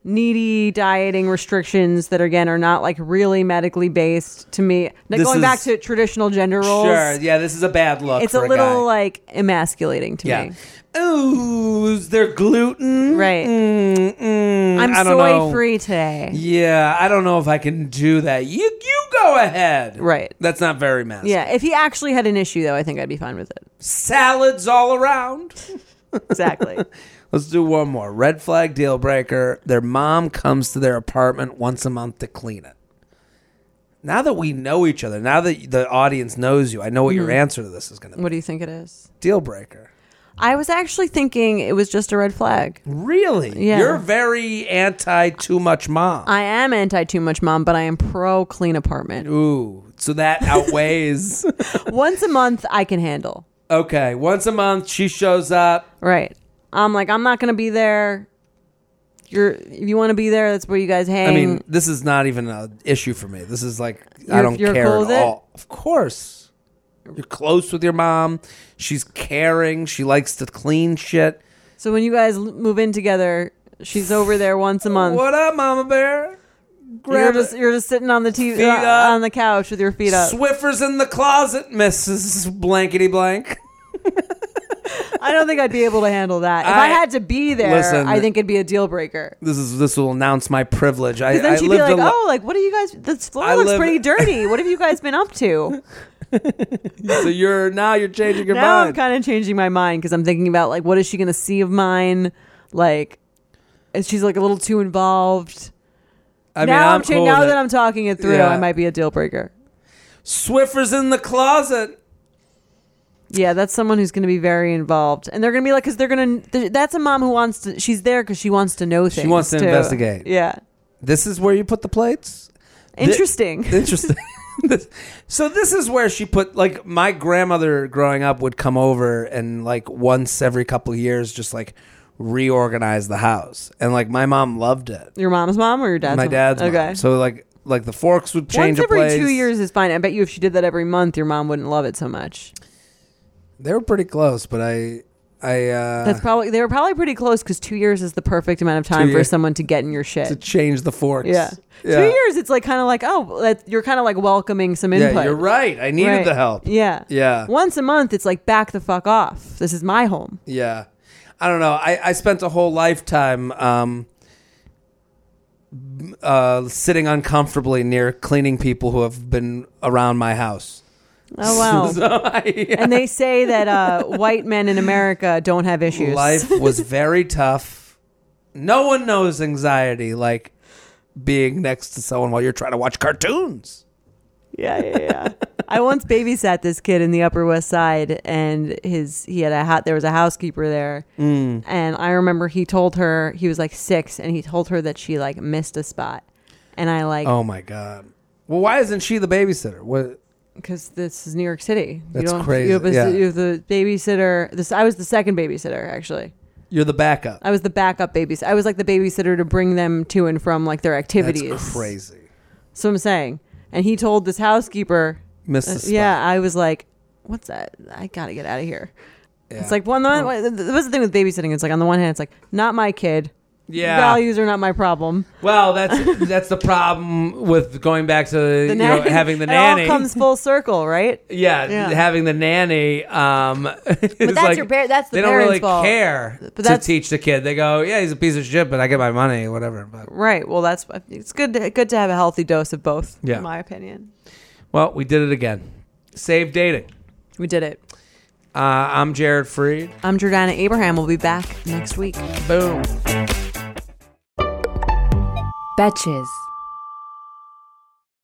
needy dieting restrictions that again are not like really medically based to me. Now, This going back is- to traditional gender roles. Sure. Yeah, this is a bad look. It's for a little guy. like emasculating to Yeah. me. Ooh, is there gluten? Right. Mm, mm, I'm I don't know. soy free today. Yeah, I don't know if I can do that. You you go ahead. Right. That's not very masculine. Yeah. If he actually had an issue though, I think I'd be fine with it. Salads all around. Exactly. Let's do one more. Red flag deal breaker. Their mom comes to their apartment once a month to clean it. Now that we know each other, now that the audience knows you, I know what your answer to this is going to be. What do you think it is? Deal breaker. I was actually thinking it was just a red flag. Really? Yeah. You're very anti too much mom. I am anti too much mom, but I am pro clean apartment. Ooh, so that outweighs. Once a month, I can handle. Okay, once a month she shows up. Right. I'm like, I'm not going to be there. You're, if you want to be there, that's where you guys hang. I mean, this is not even an issue for me. This is like, I You're- don't you're care cool at with it? all. Of course. You're close with your mom. She's caring. She likes to clean shit. so when you guys l- move in together, she's over there once a month. What up, Mama Bear? You're Grab just it. you're just sitting on the T V Feet uh, up. on the couch with your feet up. Swiffer's in the closet, Missus Blankety Blank. I don't think I'd be able to handle that. If I, I- had to be there, Listen. I think it'd be a deal breaker. This is this will announce my privilege. I, Because then I she'd be lived like, a li- "Oh, like what are you guys? This floor I looks live- pretty dirty. What have you guys been up to?" So you're now you're changing your now I'm mind. kind of changing my mind because I'm thinking about like, what is she going to see of mine? Like, is she's like a little too involved? I mean, now I'm I'm cha- cool now with that it. I'm talking it through, Yeah. I might be a deal breaker. Swiffer's in the closet. Yeah, that's someone who's going to be very involved, and they're going to be like, because they're going to. That's a mom who wants to. She's there because she wants to know things. She wants to too. investigate. Yeah, This is where you put the plates. interesting. Interesting. This- so this is where she put, like, my grandmother growing up would come over and like once every couple of years just like reorganize the house, and like my mom loved it. Your mom's mom or your dad's? My mom? dad's mom. Okay. So like like the forks would change Once a every place. two years is fine. I bet you if she did that every month, your mom wouldn't love it so much. They were pretty close, but I I uh That's probably they were probably pretty close because two years is the perfect amount of time Two for years. someone to get in your shit. to change the forks. Yeah. Yeah. Two years, it's like kind of like, oh, that, you're kind of like welcoming some input. Yeah, you're right. I needed Right. the help. Yeah. Yeah. Once a month, it's like back the fuck off. This is my home. Yeah. I don't know. I, I spent a whole lifetime um, uh, sitting uncomfortably near cleaning people who have been around my house. Oh, wow. So I, And they say that uh, white men in America don't have issues. life was very tough. No one knows anxiety like being next to someone while you're trying to watch cartoons. Yeah, yeah, yeah. I once babysat this kid in the Upper West Side, and his he had a hat. There was a housekeeper there, Mm. and I remember he told her he was like six, and he told her that she like missed a spot, and I like Oh my God. Well, why isn't she the babysitter? What? because this is New York City. That's you don't, crazy. You have, a, Yeah. you have the babysitter. This I was the second babysitter actually. You're the backup. I was the backup babysitter. I was like the babysitter to bring them to and from like their activities. That's crazy. So I'm saying, and he told this housekeeper. Missed the Uh, spot. yeah, I was like, "What's that? I gotta get out of here." Yeah. It's like one. That was the thing with babysitting. It's like on the one hand, it's like not my kid. Yeah. Values are not my problem. Well, that's that's the problem with going back to The you nanny, know, having the it nanny. all comes full circle, right? yeah, Yeah. having the nanny. Um, but that's your par- that's the they don't parents' really fault. care But to that's- teach the kid. They go, yeah, he's a piece of shit, but I get my money, whatever. But Right. Well, that's it's good. To, good to have a healthy dose of both. Yeah. in my opinion. well, we did it again. Save dating. We did it. Uh, I'm Jared Freed. I'm Jordana Abraham. We'll be back next week. Boom. Betches.